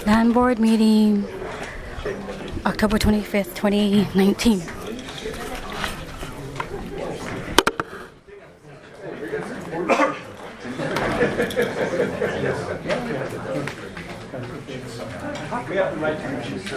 Land Board meeting October 25th, 2019. We have the right to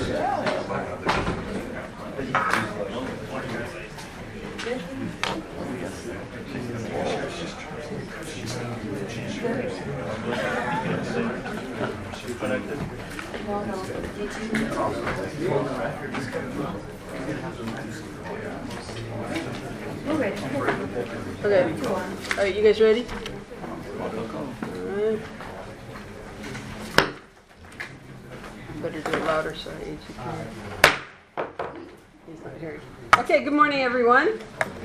Okay. All right, you guys ready? All right. Better do it louder so AG can. He's not hearing. Okay, good morning, everyone.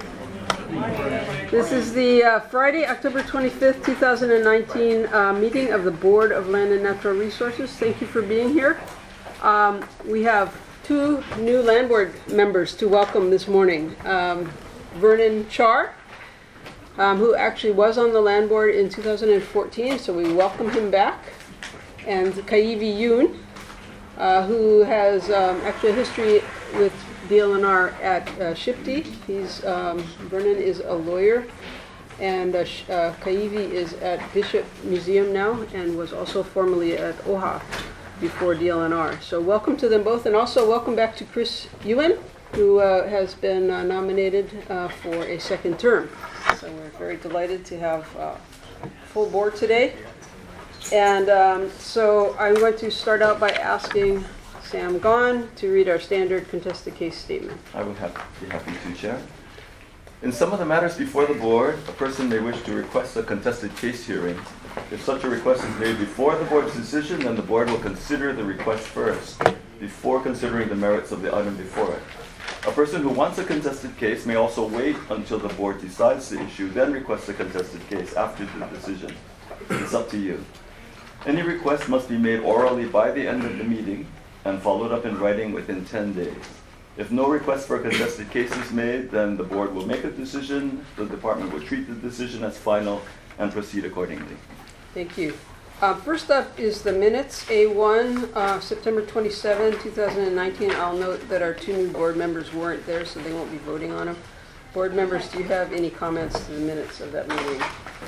This is the Friday, October 25th, 2019 meeting of the Board of Land and Natural Resources. Thank you for being here. We have two new Land Board members to welcome this morning. Vernon Char, who actually was on the Land Board in 2014, so we welcome him back. And Kaivi Yoon, who has actually a history with DLNR at Shipti. Vernon is a lawyer, and Kaivi is at Bishop Museum now and was also formerly at OHA before DLNR. So welcome to them both, and also welcome back to Chris Ewan, who has been nominated for a second term. So we're very delighted to have full board today. And so I'm going to start out by asking Sam Gon to read our standard contested case statement. I would be happy to, Chair. In some of the matters before the board, a person may wish to request a contested case hearing. If such a request is made before the board's decision, then the board will consider the request first, before considering the merits of the item before it. A person who wants a contested case may also wait until the board decides the issue, then request a contested case after the decision. It's up to you. Any request must be made orally by the end of the meeting and followed up in writing within 10 days. If no request for a contested case is made, then the board will make a decision, the department will treat the decision as final and proceed accordingly. Thank you. First up is the minutes, A1, September 27, 2019. I'll note that our two new board members weren't there, so they won't be voting on them. Board members, do you have any comments to the minutes of that meeting?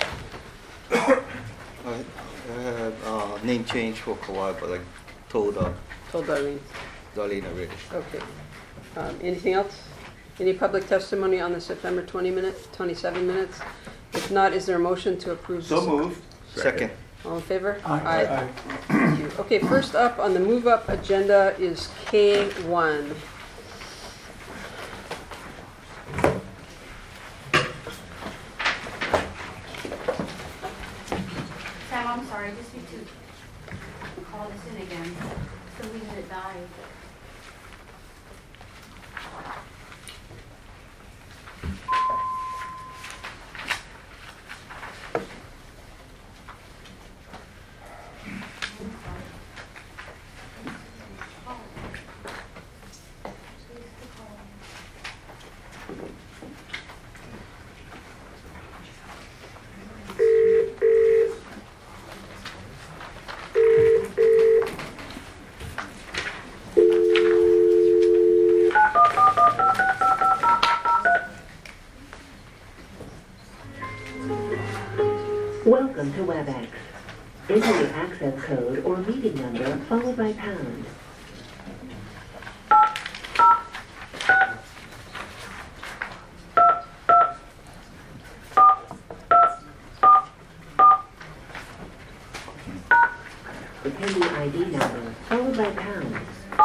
I have name change for Kawhi, but I told Darlene. Darlene already. Okay. Anything else? Any public testimony on the September 27 minutes? If not, is there a motion to approve? So moved. Second. All in favor? Aye. Thank you. Okay, first up on the move-up agenda is K1. Sam, I'm sorry, I just need to call this in again. So we had it die. Welcome to WebEx. Enter your access code or meeting number followed by pound. Attendee ID number followed by pound.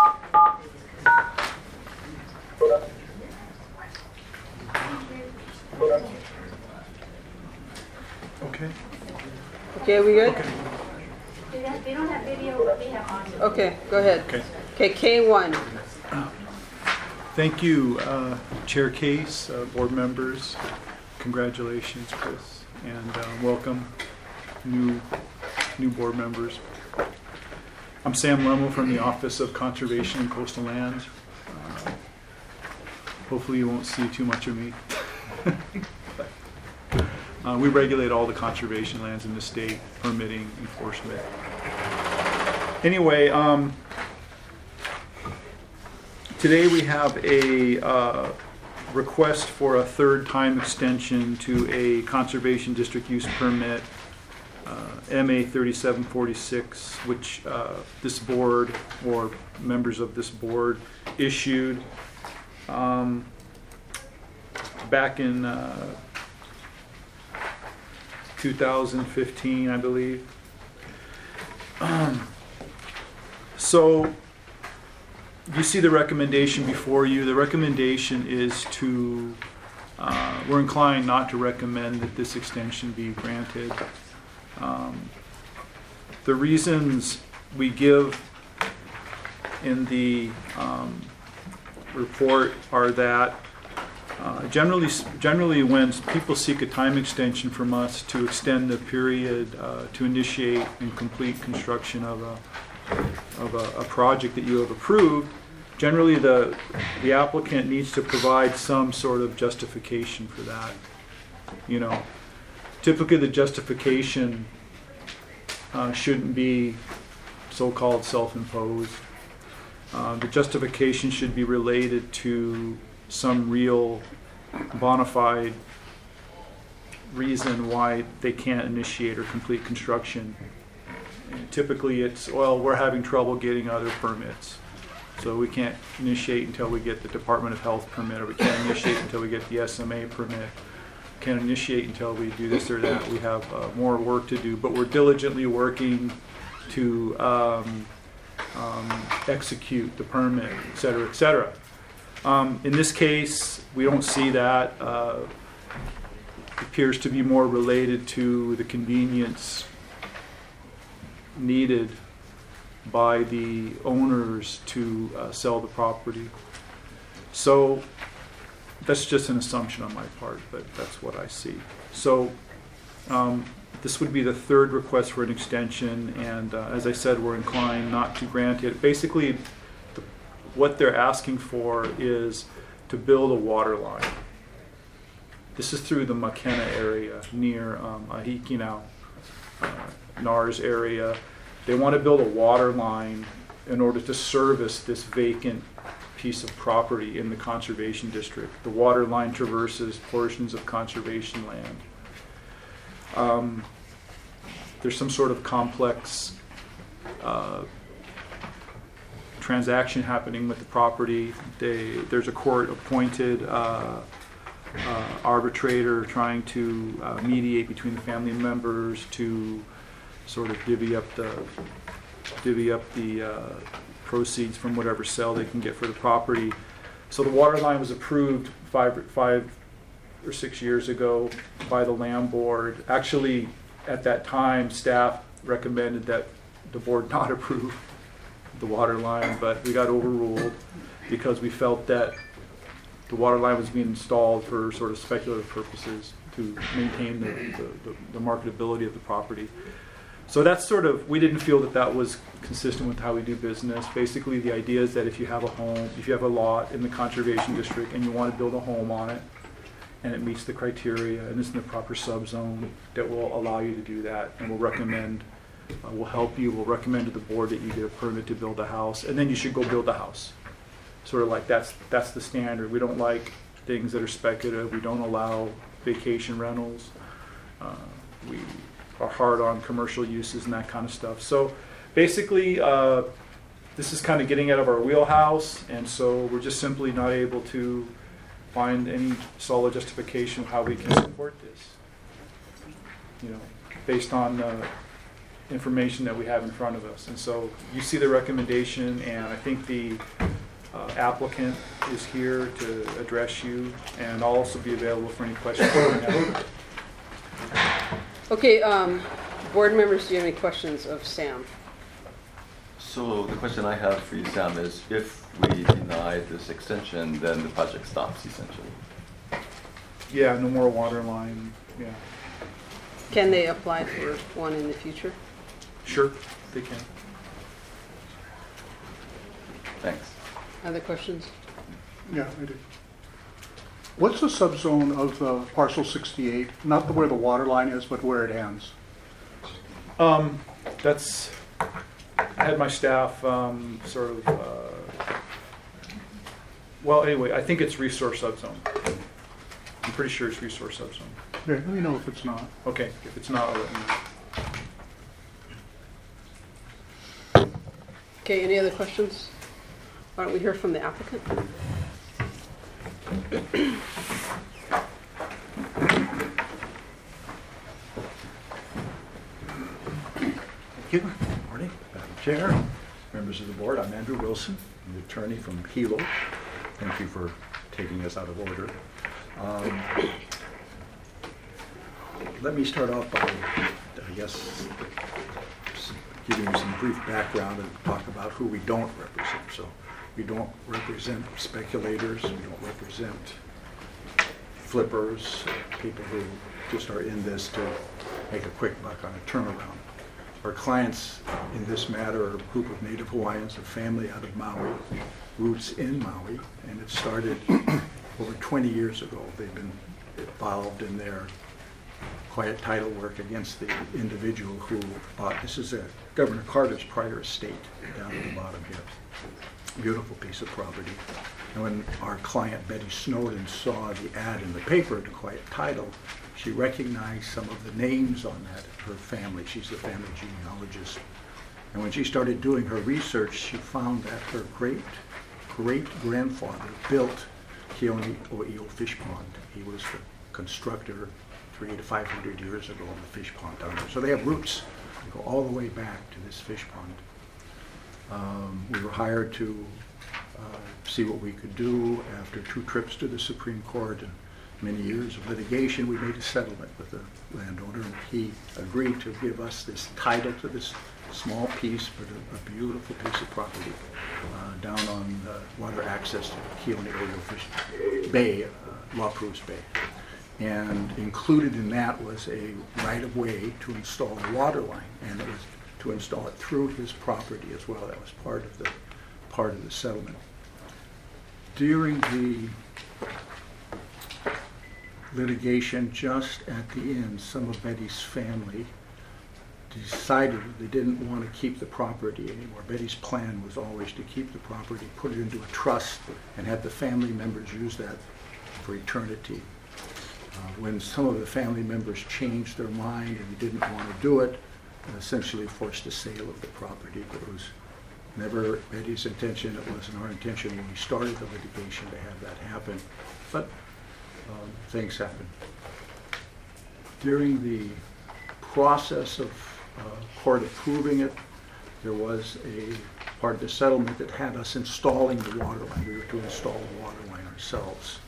Okay. Okay, are we good? They don't have video, but they have audio. Okay, go ahead. Okay. Okay, K1. Thank you, Chair Case, board members. Congratulations, Chris, and welcome new board members. I'm Sam Lemmel from the Office of Conservation and Coastal Land. Hopefully you won't see too much of me. We regulate all the conservation lands in the state, permitting, enforcement. Anyway, today we have a request for a third time extension to a conservation district use permit, MA 3746, which this board or members of this board issued back in 2015, I believe. So you see the recommendation before you. The recommendation is to, we're inclined not to recommend that this extension be granted. The reasons we give in the report are that generally when people seek a time extension from us to extend the period to initiate and complete construction of a project that you have approved, generally the applicant needs to provide some sort of justification for that. You know, typically the justification shouldn't be so-called self-imposed. The justification should be related to some real bona fide reason why they can't initiate or complete construction. And typically it's, well, we're having trouble getting other permits, so we can't initiate until we get the Department of Health permit, or we can't initiate until we get the SMA permit, can't initiate until we do this or that. We have more work to do, but we're diligently working to execute the permit, et cetera, et cetera. In this case, we don't see that. It appears to be more related to the convenience needed by the owners to sell the property. So that's just an assumption on my part, but that's what I see. So this would be the third request for an extension, and as I said, we're inclined not to grant it. Basically, what they're asking for is to build a water line. This is through the McKenna area near Ahikinau, NARS area. They want to build a water line in order to service this vacant piece of property in the conservation district. The water line traverses portions of conservation land. There's some sort of complex transaction happening with the property. There's a court-appointed arbitrator trying to mediate between the family members to sort of divvy up the proceeds from whatever sale they can get for the property. So the water line was approved five or 6 years ago by the land board. Actually, at that time, staff recommended that the board not approve the water line, but we got overruled because we felt that the water line was being installed for sort of speculative purposes to maintain the marketability of the property. So that's sort of, we didn't feel that that was consistent with how we do business. Basically, the idea is that if you have a home, if you have a lot in the conservation district and you want to build a home on it, and it meets the criteria and is in the proper subzone, that will allow you to do that, and we'll recommend, we'll help you, we'll recommend to the board that you get a permit to build a house, and then you should go build a house. Sort of like that's the standard. We don't like things that are speculative. We don't allow vacation rentals. We are hard on commercial uses and that kind of stuff. So basically, this is kind of getting out of our wheelhouse, and so we're just simply not able to find any solid justification of how we can support this, you know, based on the information that we have in front of us. And so you see the recommendation, and I think the applicant is here to address you, and I'll also be available for any questions. Okay, board members, do you have any questions of Sam? So the question I have for you, Sam, is if we deny this extension, then the project stops essentially. Yeah, no more water line. Yeah. Can they apply for one in the future? Sure, they can. Thanks. Other questions? Yeah, I do. What's the subzone of parcel 68? Not where the water line is, but where it ends. That's I had my staff well, anyway, I think it's resource subzone. I'm pretty sure it's resource subzone. Yeah, let me know if it's not. Okay, if it's not, I'll let you know. Okay, any other questions? Why don't we hear from the applicant? Thank you. Good morning, Madam Chair, members of the board. I'm Andrew Wilson, I'm the attorney from Hilo. Thank you for taking us out of order. Let me start off by, I guess, giving you some brief background and talk about who we don't represent. So we don't represent speculators, we don't represent flippers, people who just are in this to make a quick buck on a turnaround. Our clients in this matter are a group of Native Hawaiians, a family out of Maui, roots in Maui, and it started over 20 years ago. They've been involved in their quiet title work against the individual who bought, this is Governor Carter's prior estate down at the bottom here. Beautiful piece of property. And when our client Betty Snowden saw the ad in the paper to quiet title, she recognized some of the names on that, her family. She's the family genealogist. And when she started doing her research, she found that her great-grandfather built Keone O'Eo Fish Pond. He was the constructor 300 to 500 years ago on the fish pond down there. So they have roots that go all the way back to this fish pond. We were hired to see what we could do. After 2 trips to the Supreme Court and many years of litigation, we made a settlement with the landowner, and he agreed to give us this title to this small piece, but a beautiful piece of property down on water access to Keone O'Eo Fish Bay, La Cruz Bay. And included in that was a right-of-way to install a water line, and it was to install it through his property as well. That was part of the settlement. During the litigation, just at the end, some of Betty's family decided they didn't want to keep the property anymore. Betty's plan was always to keep the property, put it into a trust, and have the family members use that for eternity. When some of the family members changed their mind and didn't want to do it, essentially forced a sale of the property. But it was never Betty's intention, it wasn't our intention when we started the litigation to have that happen. But things happen. During the process of court approving it, there was a part of the settlement that had us installing the water line. We were to install the water line ourselves.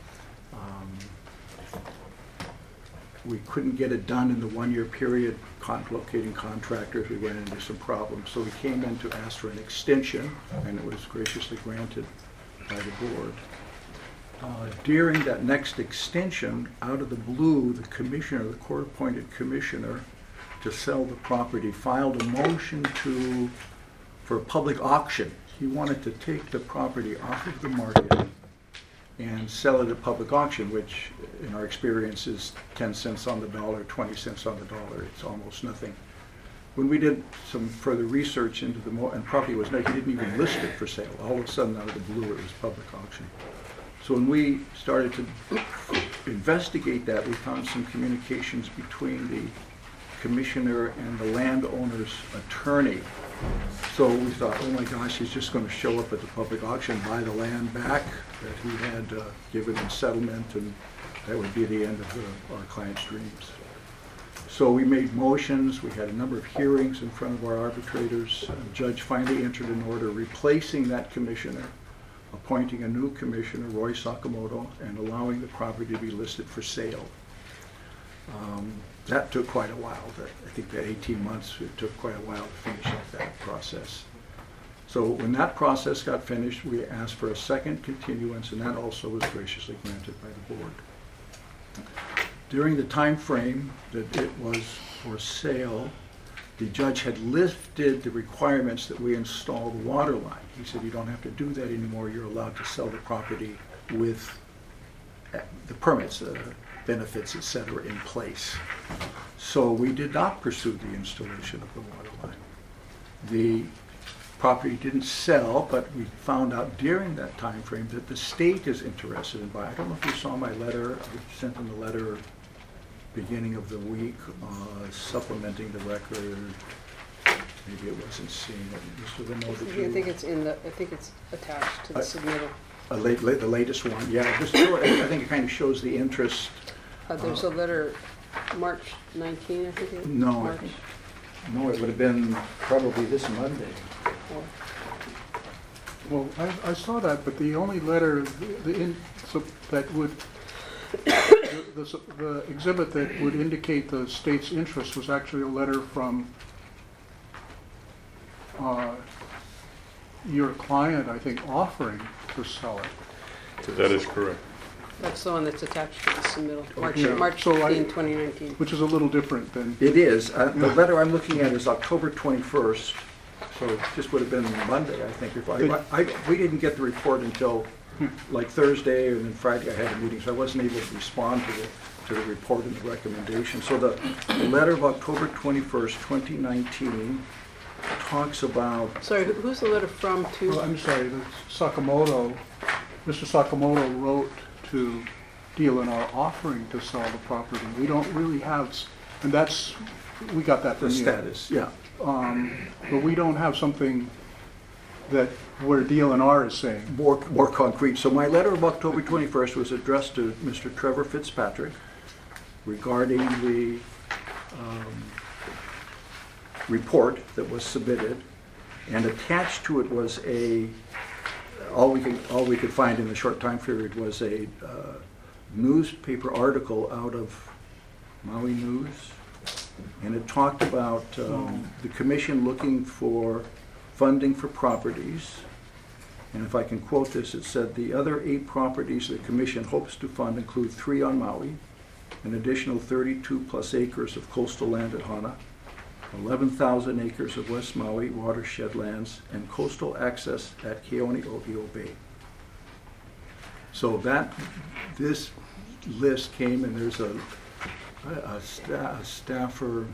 We couldn't get it done in the 1-year period, locating contractors, we ran into some problems. So we came in to ask for an extension, and it was graciously granted by the board. During that next extension, out of the blue, the commissioner, the court-appointed commissioner to sell the property, filed a motion for a public auction. He wanted to take the property off of the market and sell it at public auction, which in our experience is 10 cents on the dollar, 20 cents on the dollar. It's almost nothing. When we did some further research into and property was not, he didn't even list it for sale. All of a sudden, out of the blue, it was public auction. So when we started to investigate that, we found some communications between the commissioner and the landowner's attorney. So we thought, oh my gosh, he's just going to show up at the public auction, buy the land back that he had given in settlement, and that would be the end of our client's dreams. So we made motions, we had a number of hearings in front of our arbitrators. The judge finally entered an order replacing that commissioner, appointing a new commissioner, Roy Sakamoto, and allowing the property to be listed for sale. That took quite a while. I think that 18 months, it took quite a while to finish up that process. So when that process got finished, we asked for a second continuance, and that also was graciously granted by the board. During the time frame that it was for sale, the judge had lifted the requirements that we install the water line. He said, you don't have to do that anymore. You're allowed to sell the property with the permits, benefits, etc., in place. So we did not pursue the installation of the water line. The property didn't sell, but we found out during that time frame that the state is interested in buying. I don't know if you saw my letter. I sent them the letter beginning of the week, supplementing the record. Maybe it wasn't seen. Mr. Limo, did you? I think it's attached to the submittal. The latest one, yeah. I think it kind of shows the interest. There's a letter, March 19, I think it is. No, March. No, it would have been probably this Monday. Oh. Well, I saw that, but the only letter that would, the exhibit that would indicate the state's interest was actually a letter from your client, I think, offering to sell it. That is correct. That's the one that's attached to the submittal, Yeah. March So 15, 2019. Which is a little different than, It is. The letter I'm looking at is October 21st, so it just would have been Monday, I think. We didn't get the report until like Thursday, and then Friday I had a meeting, so I wasn't able to respond to the report and the recommendation. So the letter of October 21st, 2019 talks about... Sorry, who's the letter from to? well, I'm sorry, Sakamoto, Mr. Sakamoto wrote to DLNR offering to sell the property. We don't really have, and that's, we got that from the you. status, yeah. But we don't have something that, where DLNR is saying. More concrete. So my letter of October 21st was addressed to Mr. Trevor Fitzpatrick regarding the report that was submitted, and attached to it was all we could find in the short time period was a newspaper article out of Maui News, and it talked about the commission looking for funding for properties. And if I can quote this, it said, the other 8 properties the commission hopes to fund include 3 on Maui, an additional 32 plus acres of coastal land at Hana, 11,000 acres of West Maui watershed lands, and coastal access at Keone-O'Io Bay. So this list came, and there's a staffer,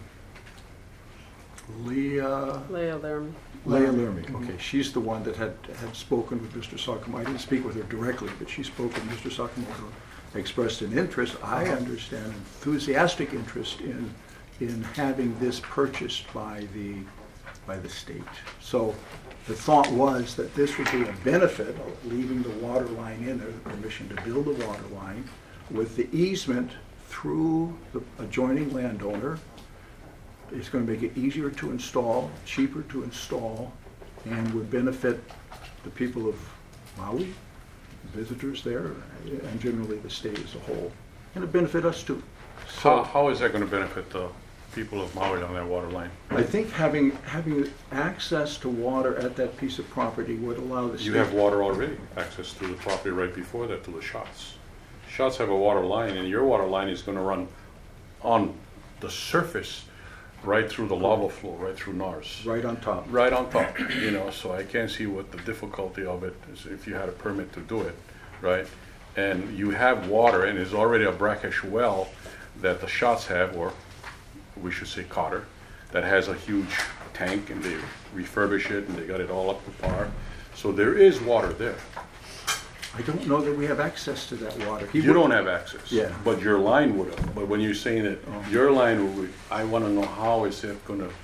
Leah Laramie. Laramie. Okay, she's the one that had spoken with Mr. Sakamoto. I didn't speak with her directly, but she spoke with Mr. Sakamoto, expressed an interest, I understand, enthusiastic interest in having this purchased by the state. So the thought was that this would be a benefit of leaving the water line in there, the permission to build the water line, with the easement through the adjoining landowner. It's going to make it easier to install, cheaper to install, and would benefit the people of Maui, visitors there, and generally the state as a whole. And it'd benefit us too. So How is that going to benefit the people of Maui on that water line? I think having access to water at that piece of property would allow the state... You have water already, access to the property right before that, to the shots. Shots have a water line, and your water line is going to run on the surface right through the lava flow, right through NARS. Right on top. Right on top, so I can't see what the difficulty of it is if you had a permit to do it, right? And you have water, and it's already a brackish well that the shots have, or we should say Cotter, that has a huge tank, and they refurbish it, and they got it all up to par. So there is water there. I don't know that we have access to that water. You don't have access. Yeah. But your line would have. But when you're saying that your line would, I want to know how is it going to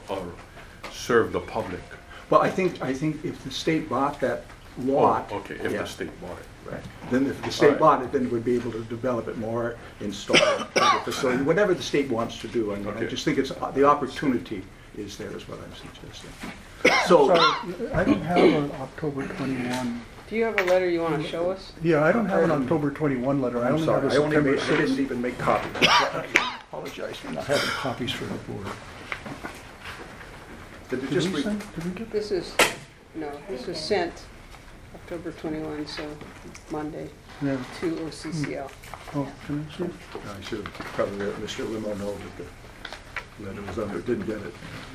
serve the public? Well, I think if the state bought that lot... Oh, okay, if the state bought it. Right. Then if the state bought it, then it would be able to develop it more, install a facility, whatever the state wants to do. I mean, I just think it's the opportunity is there, is what I'm suggesting. So, sorry, I don't have an October 21. Do you have a letter you want to show us? Yeah, I don't have an October 21 letter. I I'm only sorry, have a I September 6. didn't even make copies. I apologize for not having copies for the board. Did it just Did we get This is sent October 21, so Monday, Yeah. to OCCL. Oh, can I see? I should have probably let Mr. Limo know that the letter was under, didn't get it.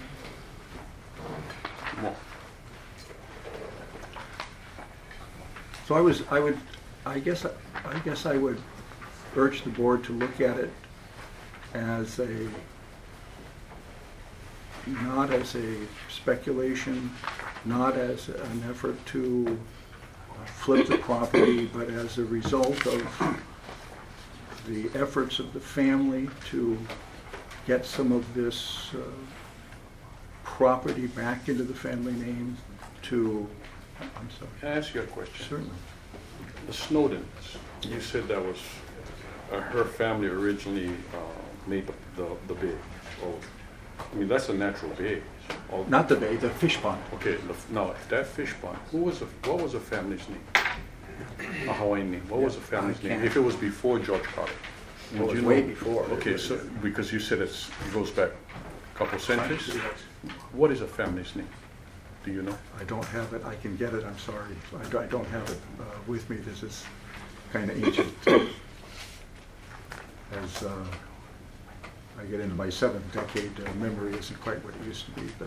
Well, So I guess I would urge the board to look at it as not as a speculation not as an effort to flip the property, but as a result of the efforts of the family to get some of this property back into the family name to, I'm sorry. Can I ask you a question? Certainly. The Snowdens, you said that was, her family originally made the bay. Oh, I mean, that's a natural bay. Not the bay, the fish pond. Okay, now, that fish pond, what was the family's name? A Hawaiian name. What was the family's name? can't- If it was before George Carter? It was Do you way know? before. Okay, so, because you said it goes back a couple centuries? What is the family's name? Do you know? I don't have it. I can get it. I'm sorry. I don't have it with me. This is kind of ancient. As I get into my 7th decade, memory isn't quite what it used to be. But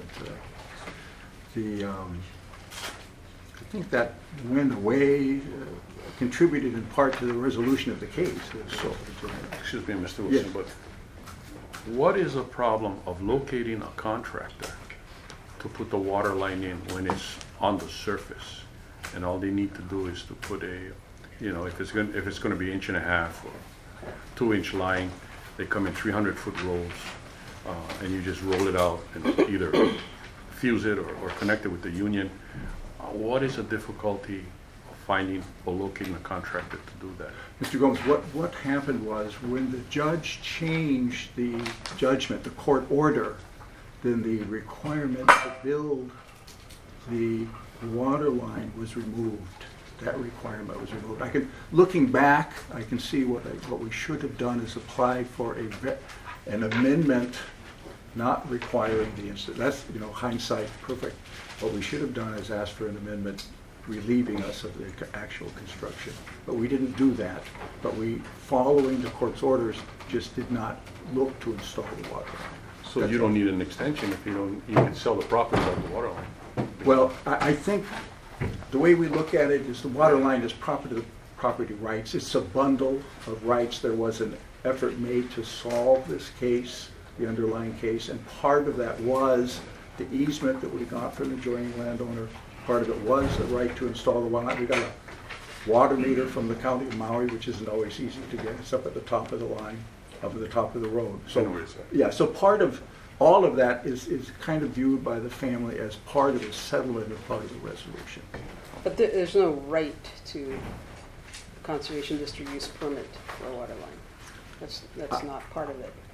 I think that went away, contributed in part to the resolution of the case. So, Excuse me, Mr. Wilson, Yes. but what is the problem of locating a contractor to put the water line in when it's on the surface? And all they need to do is to put a, if it's going to be 1.5 inches or 2-inch line, they come in 300-foot rolls, and you just roll it out and either fuse it or connect it with the union. What is the difficulty of finding or locating a contractor to do that? Mr. Gomes, what happened was when the judge changed the judgment, the court order, then the requirement to build the water line was removed. That requirement was removed. Looking back, I can see what we should have done is apply for an amendment not requiring the incident. That's, hindsight perfect. What we should have done is ask for an amendment relieving us of the actual construction. But we didn't do that. But we, following the court's orders, just did not look to install the water line. So you don't need an extension if you can sell the property without the water line. Well, I think the way we look at it is the water line is property rights. It's a bundle of rights. There was an effort made to solve this case, the underlying case, and part of that was the easement that we got from the adjoining landowner. Part of it was the right to install the water line. We got a water meter from the county of Maui, which isn't always easy to get. It's up at the top of the line, up at the top of the road. So, yeah, so part of all of that is kind of viewed by the family as part of the settlement and part of the resolution. But there's no right to conservation district use permit for a water line. That's not part of it.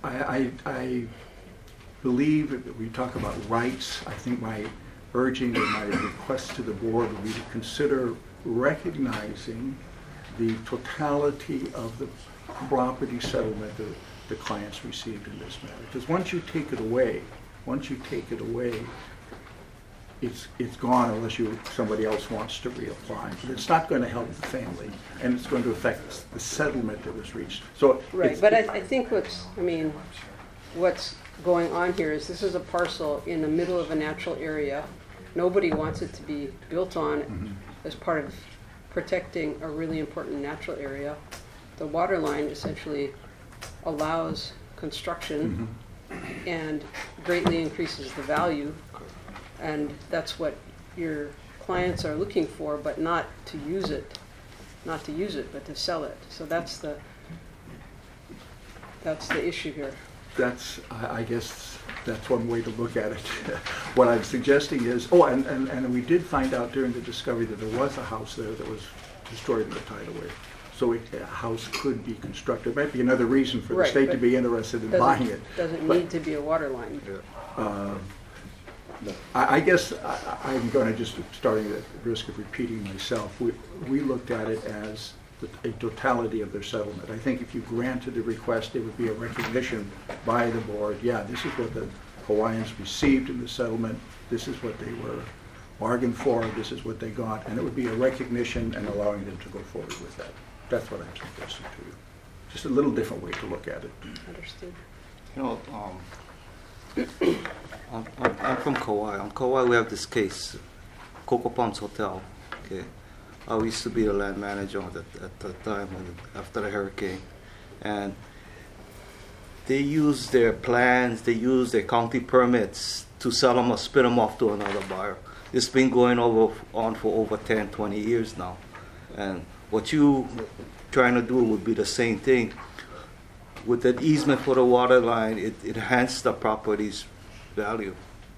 I believe if we talk about rights, I think my urging and my request to the board would be to consider recognizing the totality of the property settlement that the clients received in this matter. Because once you take it away, it's gone unless somebody else wants to reapply. But it's not going to help the family, and it's going to affect the settlement that was reached. So right, but I think what's going on here is this is a parcel in the middle of a natural area. Nobody wants it to be built on as part of protecting a really important natural area. The water line essentially allows construction and greatly increases the value, and that's what your clients are looking for, but not to use it, but to sell it. So that's the issue here. I guess that's one way to look at it. What I'm suggesting is, and we did find out during the discovery that there was a house there that was destroyed in the tidal wave. So a house could be constructed. Might be another reason for the state to be interested in buying it. Doesn't need to be a water line. I guess I'm going to just, starting at risk of repeating myself, we looked at it as a totality of their settlement. I think if you granted the request, it would be a recognition by the board, yeah, this is what the Hawaiians received in the settlement, this is what they were bargained for, this is what they got, and it would be a recognition and allowing them to go forward with that. That's what I'm suggesting to you. Just a little different way to look at it. Understood. I'm from Kauai. On Kauai, we have this case, Coco Palms Hotel. Okay, I used to be the land manager at the time after the hurricane, and they used their plans, they used their county permits to sell them or spin them off to another buyer. It's been going on for over 10, 20 years now. And what you trying to do would be the same thing. With that easement for the water line, it enhances the property's value.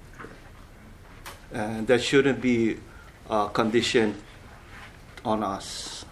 And that shouldn't be a condition on us.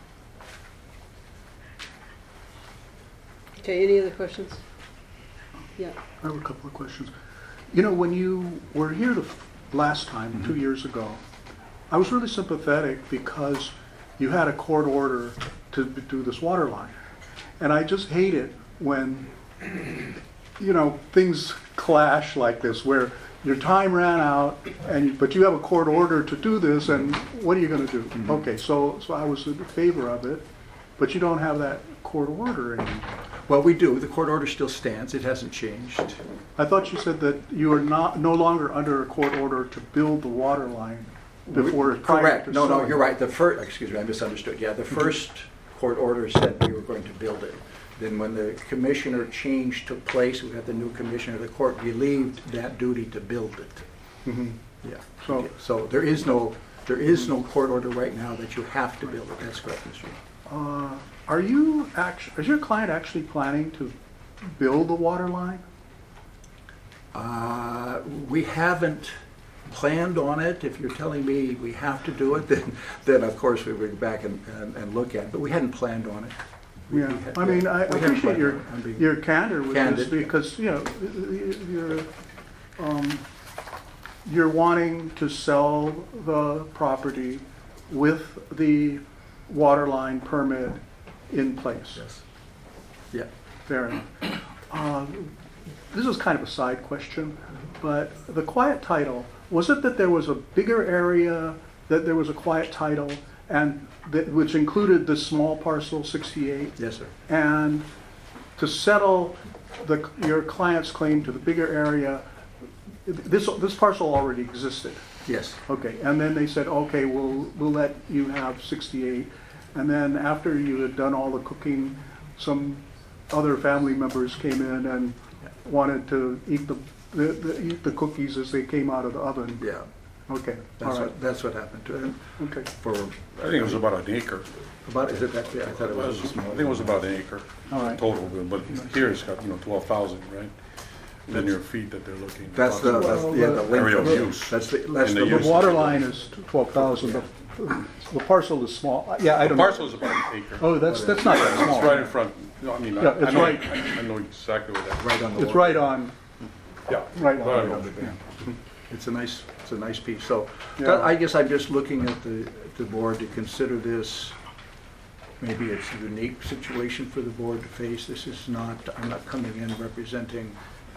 Okay, any other questions? Yeah. I have a couple of questions. You know, when you were here the last time, 2 years ago, I was really sympathetic because you had a court order to do this water line. And I just hate it when, you know, things clash like this, where your time ran out, but you have a court order to do this, and what are you going to do? Okay, so I was in favor of it, but you don't have that court order anymore. Well, we do. The court order still stands. It hasn't changed. I thought you said that you are no longer under a court order to build the water line before prior Correct. to No, selling. you're right. Excuse me, I misunderstood. Yeah, the first court order said we were going to build it. Then when the commissioner change took place, we had the new commissioner, the court relieved that duty to build it. Mhm. Yeah. So- So there is no court order right now that you have to build it. That's correct, Mr. Yu. Is your client actually planning to build the water line? We haven't planned on it. If you're telling me we have to do it, then of course we would go back and look at it. But we hadn't planned on it. Yeah, I mean, I We haven't appreciate planned on it. I'm being your candor with this, candid. because, you know, you're wanting to sell the property with the water line permit in place. Yes. Yeah. Fair enough. This is kind of a side question, but the quiet title, was it that there was a bigger area, that there was a quiet title, and which included the small parcel 68? Yes, sir. And to settle your client's claim to the bigger area, this parcel already existed. Yes. Okay, and then they said, okay, we'll let you have 68. And then after you had done all the cooking, some other family members came in and wanted to eat the cookies as they came out of the oven. Yeah. Okay, all right, That's what happened to him. okay. I think it was about an acre. Is it that big? I thought it was I small. think it was about an acre All right. total, but here it's got, 12,000, right? Linear feet that they're looking. That's the Area of length. use. That's And the the The use. water line is 12,000, the parcel is small. Yeah, I The don't know. parcel is about an acre. Oh, that's not that small. It's right in front. No, I mean, Yeah, it's right. I know exactly where that is. right on the It's water. right on, Yeah. right Right on. on. Yeah. It's a nice piece. So Yeah. I guess I'm just looking at the board to consider this. Maybe it's a unique situation for the board to face. I'm not coming in representing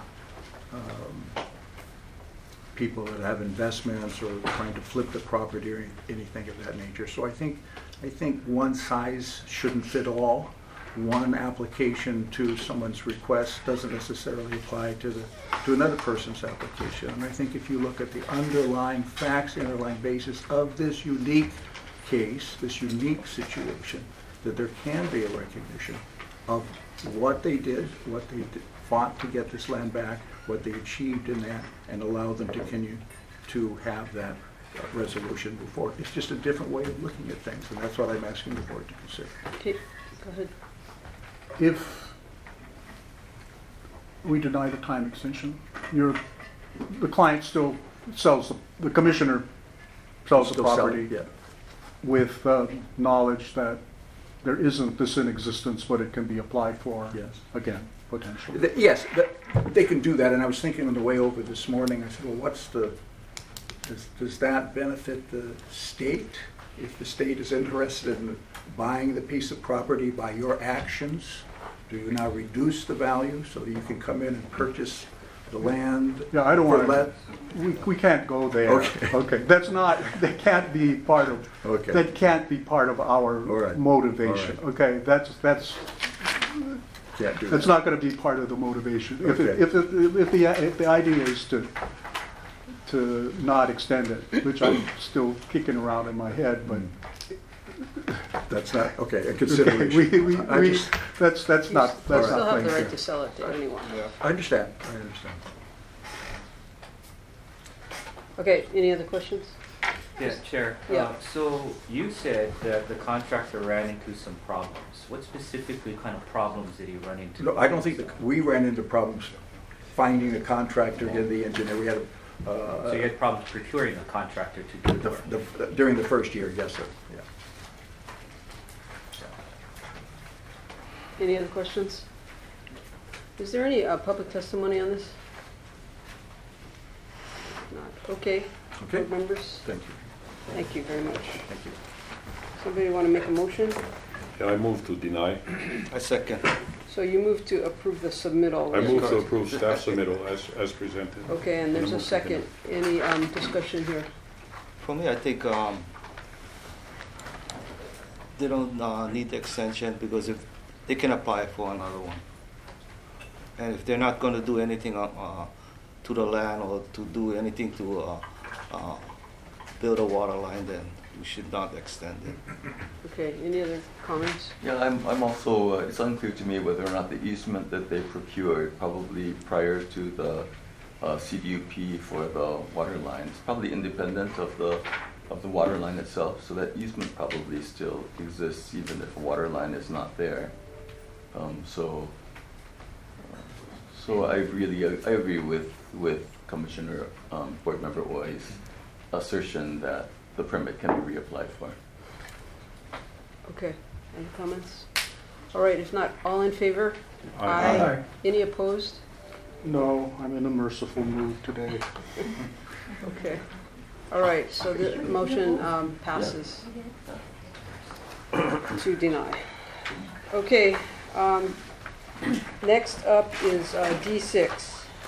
people that have investments or trying to flip the property or anything of that nature. So I think one size shouldn't fit all. One application to someone's request doesn't necessarily apply to another person's application. And I think if you look at the underlying facts, the underlying basis of this unique case, this unique situation, that there can be a recognition of what they did, fought to get this land back, what they achieved in that, and allow them to continue to have that resolution before. It's just a different way of looking at things, and that's what I'm asking the board to consider. Okay, go ahead. If we deny the time extension, the client still sells, the commissioner sells the Still sell it, property yeah. with knowledge that there isn't this in existence, but it can be applied for Yes. again, potentially. Yes, they can do that, and I was thinking on the way over this morning, I said, well, does that benefit the state? If the state is interested in buying the piece of property by your actions, do you now reduce the value so that you can come in and purchase the land? Yeah, I don't for want let- to, we can't go there. Okay. Okay, that can't be part of, Okay. that can't be part of our All right. motivation. All Okay, that's Can't do That's that. not going to be part of the motivation. If Okay. if the idea is to not extend it, which I'm still kicking around in my head, but That's not, okay, a okay, consideration. I just- that's not You still playing have the fair. right to sell it to anyone. I understand. Okay, any other questions? Yeah, Chair. Yeah. So you said that the contractor ran into some problems. What specifically kind of problems did he run into? No, I don't think we ran into problems finding a contractor, getting the engineer. We had So you had problems procuring a contractor to do the work? during the first year, yes, sir. Yeah. Any other questions? Is there any public testimony on this? Not. Okay. Okay. Board members, Thank you. thank you very much. Thank you. Somebody want to make a motion? Yeah, I move to deny. I second. So you move to approve the submittal. I move to approve staff submittal as presented. Okay, and there's a second. Any discussion here? For me, I think they don't need the extension because if they can apply for another one. And if they're not going to do anything to the land or to do anything to build a water line, then we should not extend it. Okay, any other comments? Yeah, I'm also, it's unclear to me whether or not the easement that they procured probably prior to the CDUP for the water line is probably independent of the water line itself, so that easement probably still exists even if a water line is not there. So I agree with Commissioner Board Member Oi's assertion that the permit can be reapplied for. Okay, any comments? All right, if not, all in favor? Aye. Any opposed? No, I'm in a merciful mood today. Okay. All right, so the motion passes to deny. Okay, next up is D6.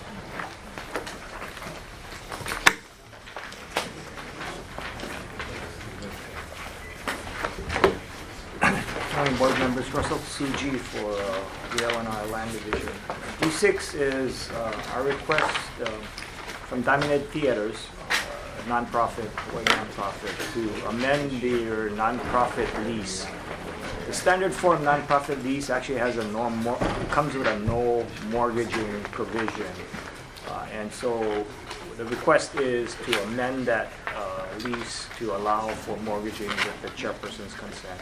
Morning, board members. Russell CG for the LNR Land Division. D6 is our request from Diamond Head Theaters, a nonprofit, white nonprofit, to amend their nonprofit lease. The standard form nonprofit lease actually has comes with a no mortgaging provision, and so the request is to amend that lease to allow for mortgaging with the chairperson's consent.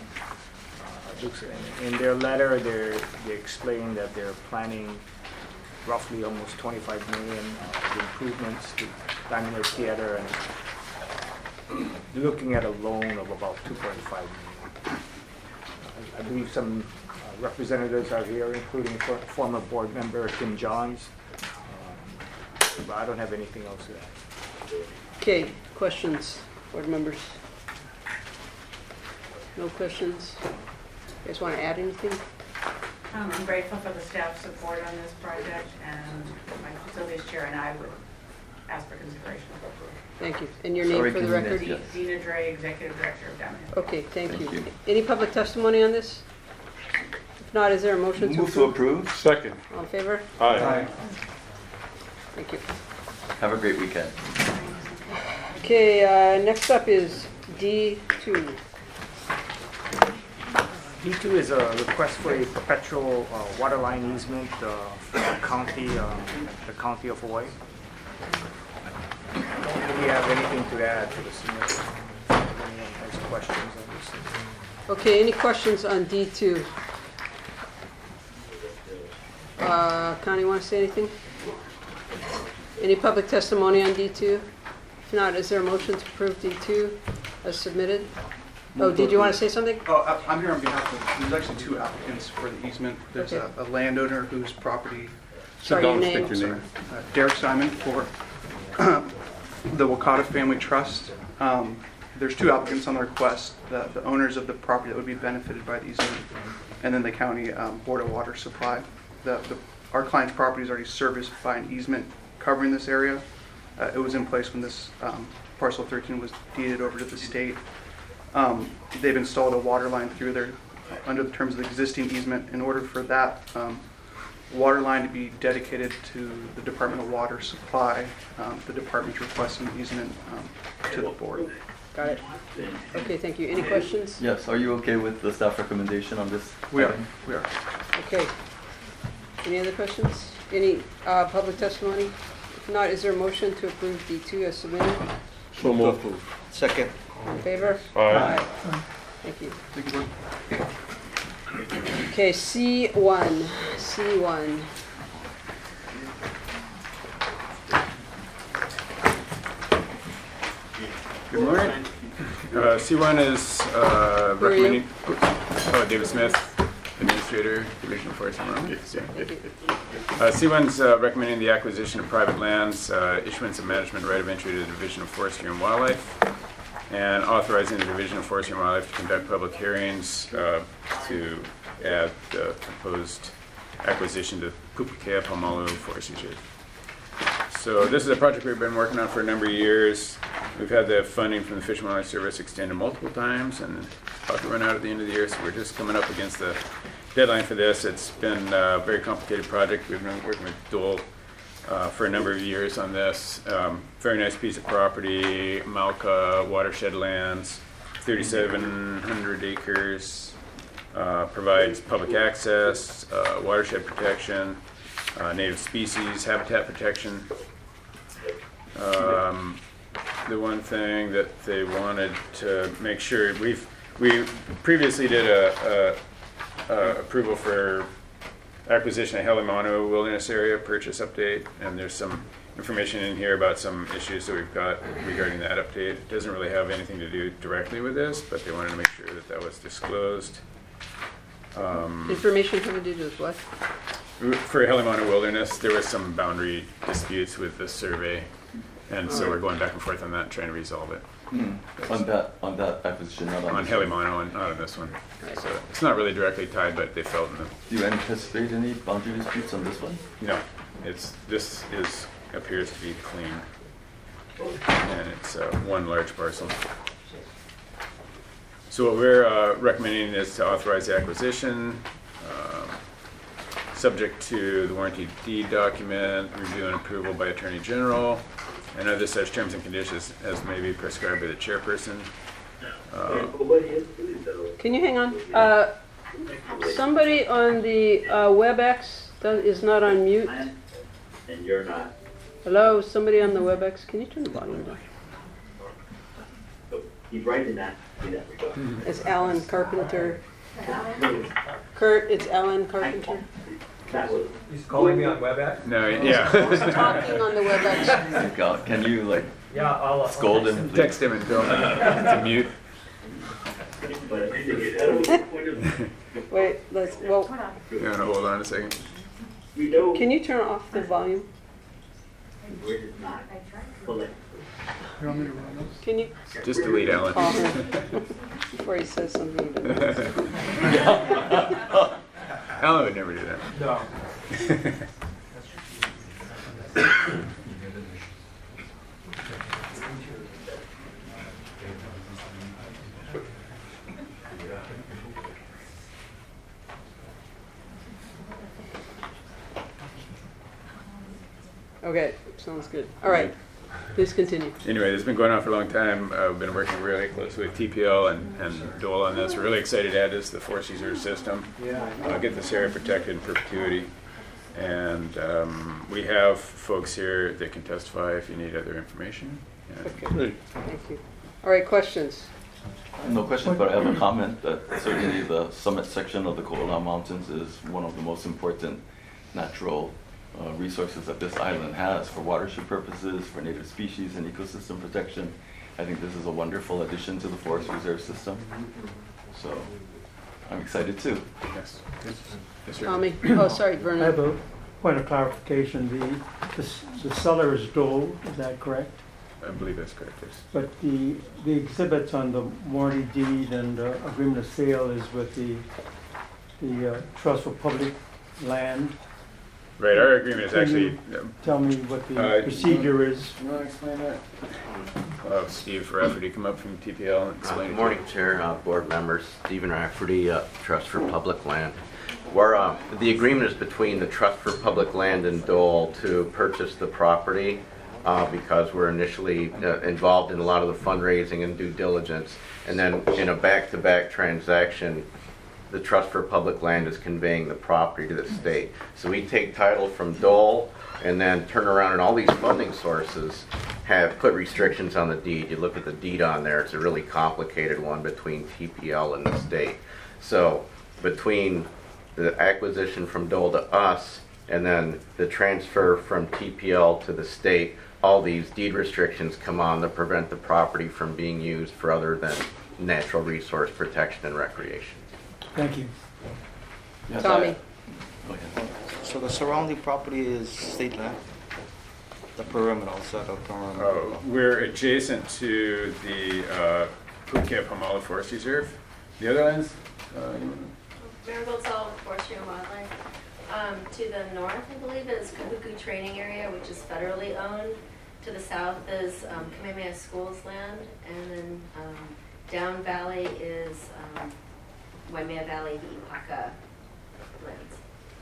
In their letter, they explain that they're planning roughly almost 25 million improvements to Diamond Head Theater, and looking at a loan of about 2.5 million. I believe some representatives are here, including former board member Tim Johns, but I don't have anything else to add. Okay, questions, board members? No questions? You guys want to add anything? I'm grateful for the staff support on this project, and my facilities chair and I would ask for consideration of approval. Thank you. And your name for the record? Dina Dre, Executive Director of Diamond Head. Okay, thank you. Any public testimony on this? If not, is there a motion to Move to approve? approve. Second. All in favor? Aye. Thank you. Have a great weekend. Okay, next up is D2. D2 is a request for a perpetual water line easement for the county of Hawaii. I don't really have anything to add to the submission. If anyone has questions on this. Okay, any questions on D2? Connie, want to say anything? Any public testimony on D2? If not, is there a motion to approve D2 as submitted? Oh, did you want to say something? Oh, I'm here on behalf of, there's actually two applicants for the easement. There's Okay. a landowner whose property, Sorry, your name. State your name. Derek Simon, for the Wakata Family Trust. There's two applicants on the request, the owners of the property that would be benefited by the easement, and then the county Board of Water Supply. Our client's property is already serviced by an easement covering this area. It was in place when this parcel 13 was deeded over to the state. They've installed a water line through there under the terms of the existing easement. In order for that water line to be dedicated to the Department of Water Supply, the department's requesting an easement to the board. Got it. Okay, thank you. Any questions? Yes, are you okay with the staff recommendation on this? We are. item? We are. Okay. Any other questions? Any public testimony? If not, is there a motion to approve D2 as submitted? So moved. Second. In favor? Aye. Thank you. Thank you, Board. Okay, C1. Good morning. C1 is Who are you? recommending. David Smith, Administrator, Division of Forest and Wildlife. C1 is recommending the acquisition of private lands, issuance of management right of entry to the Division of Forestry and Wildlife, and authorizing the Division of Forestry and Wildlife to conduct public hearings to add the proposed acquisition to Pupukea Paumalu Forest Reserve. So this is a project we've been working on for a number of years. We've had the funding from the Fish and Wildlife Service extended multiple times and about to run out at the end of the year, so we're just coming up against the deadline for this. It's been a very complicated project. We've been working with Dole for a number of years on this. Very nice piece of property, Malka watershed lands, 3,700 acres, provides public access, watershed protection, native species, habitat protection. The one thing that they wanted to make sure, we previously did a approval for acquisition of Helimano Wilderness Area purchase update, and there's some information in here about some issues that we've got regarding that update. It doesn't really have anything to do directly with this, but they wanted to make sure that that was disclosed. Information having to do with what? For Helimano Wilderness, there was some boundary disputes with the survey, and so we're going back and forth on that and trying to resolve it. On that acquisition, not on On this one. Helimano and not on this one. So it's not really directly tied, but they felt in the. Do you anticipate any boundary disputes on this one? No, this appears to be clean, and it's one large parcel. So what we're recommending is to authorize the acquisition, subject to the warranty deed document, review and approval by Attorney General, and other such terms and conditions as may be prescribed by the chairperson. Can you hang on? Somebody on the WebEx is not on mute. And you're not. Hello, somebody on the WebEx. Can you turn the volume down? He's right in that regard. It's Alan Carpenter. Kurt, it's Alan Carpenter. He's calling me on WebEx? No, yeah. He's talking on the WebEx. God, can you Yeah, I'll scold him? Please? Text him and tell him to mute. Wait, well, You want to hold on a second? can you turn off the volume? You want me to run this? Can you Just delete Alan. call him before he says something? He doesn't. Alan would never do that. No. Okay, sounds good. All right, please continue. Anyway, this has been going on for a long time. We've been working really closely with TPL and Dole on this. We're really excited to add this to the Forest Reserve system. Get this area protected in perpetuity. And we have folks here that can testify if you need other information. Okay, thank you. All right, questions? No question, but I have a comment that certainly the summit section of the Ko'olau Mountains is one of the most important natural resources that this island has for watershed purposes, for native species and ecosystem protection. I think this is a wonderful addition to the Forest Reserve system. So I'm excited too. Yes. Yes, sir. Tommy? Oh, sorry, I have Vernon. a point of clarification. The seller is Dole, is that correct? I believe that's correct, yes. But the exhibits on the warranty deed and agreement of sale is with the Trust for Public Land. Right, our agreement is Can actually. you tell me what the procedure is? You want to explain that? Well, Steve Rafferty come up from TPL and explain it. Good morning, Chair, board members. Stephen Rafferty, Trust for Public Land. Where the agreement is between the Trust for Public Land and Dole to purchase the property because we're initially involved in a lot of the fundraising and due diligence, and then in a back-to-back transaction, the Trust for Public Land is conveying the property to the state. So we take title from Dole and then turn around, and all these funding sources have put restrictions on the deed. You look at the deed on there, it's a really complicated one between TPL and the state. So between the acquisition from Dole to us and then the transfer from TPL to the state, all these deed restrictions come on to prevent the property from being used for other than natural resource protection and recreation. Thank you. Tommy? So the surrounding property is state land? The perimeter, outside of perimeter? We're adjacent to the Phuket Palmolive Forest Reserve. The other lands? Marigold Solid Forestry and Wildlife. To the north, I believe, is Kahuku Training Area, which is federally owned. To the south is Kamehameha Schools land, and then down valley is Waimea Valley, the Ipaka lands.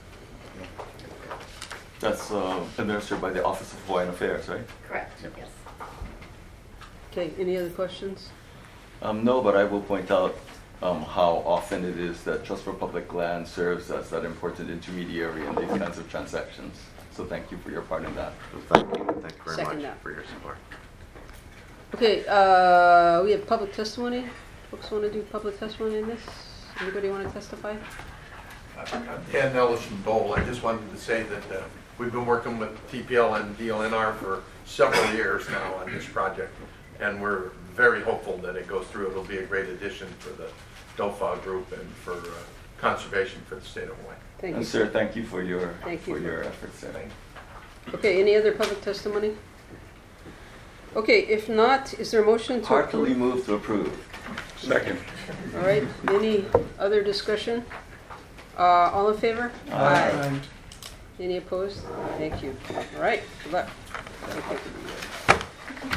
That's administered by the Office of Hawaiian Affairs, right? Correct, yes. Okay, any other questions? No, but I will point out how often it is that Trust for Public Land serves as that important intermediary in these kinds of transactions. So thank you for your part in that. Thank you very Second much that. for your support. Okay, we have public testimony. Folks want to do public testimony in this? Anybody want to testify? I'm Dan Ellis from Dole. I just wanted to say that we've been working with TPL and DLNR for several years now on this project, and we're very hopeful that it goes through. It'll be a great addition for the DOFA group and for conservation for the state of Hawaii. Thank And you. sir, thank you for your Thank you. your efforts there. Okay, any other public testimony? Okay, if not, is there a motion to Heartily approve? move to approve. Second. All right, any other discussion? All in favor? Aye. Any opposed? Thank you. All right, good luck. Thank you.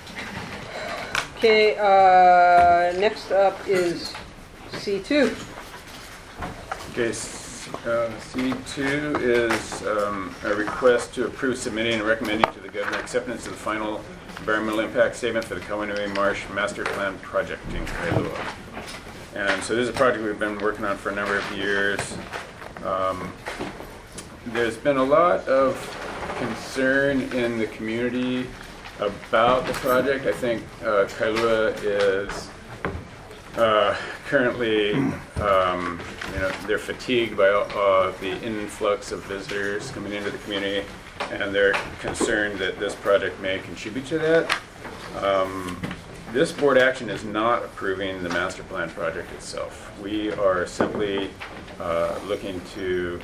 Okay, next up is C2. Okay, C2 is a request to approve submitting and recommending to the governor acceptance of the final environmental impact statement for the Kawanui Marsh Master Plan project in Kailua. And so this is a project we've been working on for a number of years. There's been a lot of concern in the community about the project. I think Kailua is currently, they're fatigued by the influx of visitors coming into the community, and they're concerned that this project may contribute to that. This board action is not approving the master plan project itself. We are simply looking to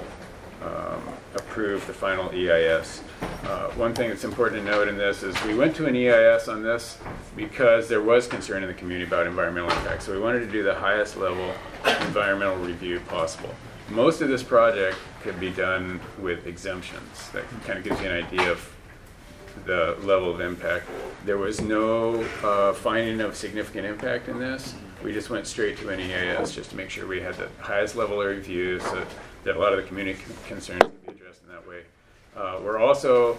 approve the final EIS. One thing that's important to note in this is we went to an EIS on this because there was concern in the community about environmental impact. So we wanted to do the highest level environmental review possible. Most of this project could be done with exemptions. That kind of gives you an idea of the level of impact. There was no finding of significant impact in this. We just went straight to an EIS just to make sure we had the highest level of review so that a lot of the community concerns could be addressed in that way. We're also,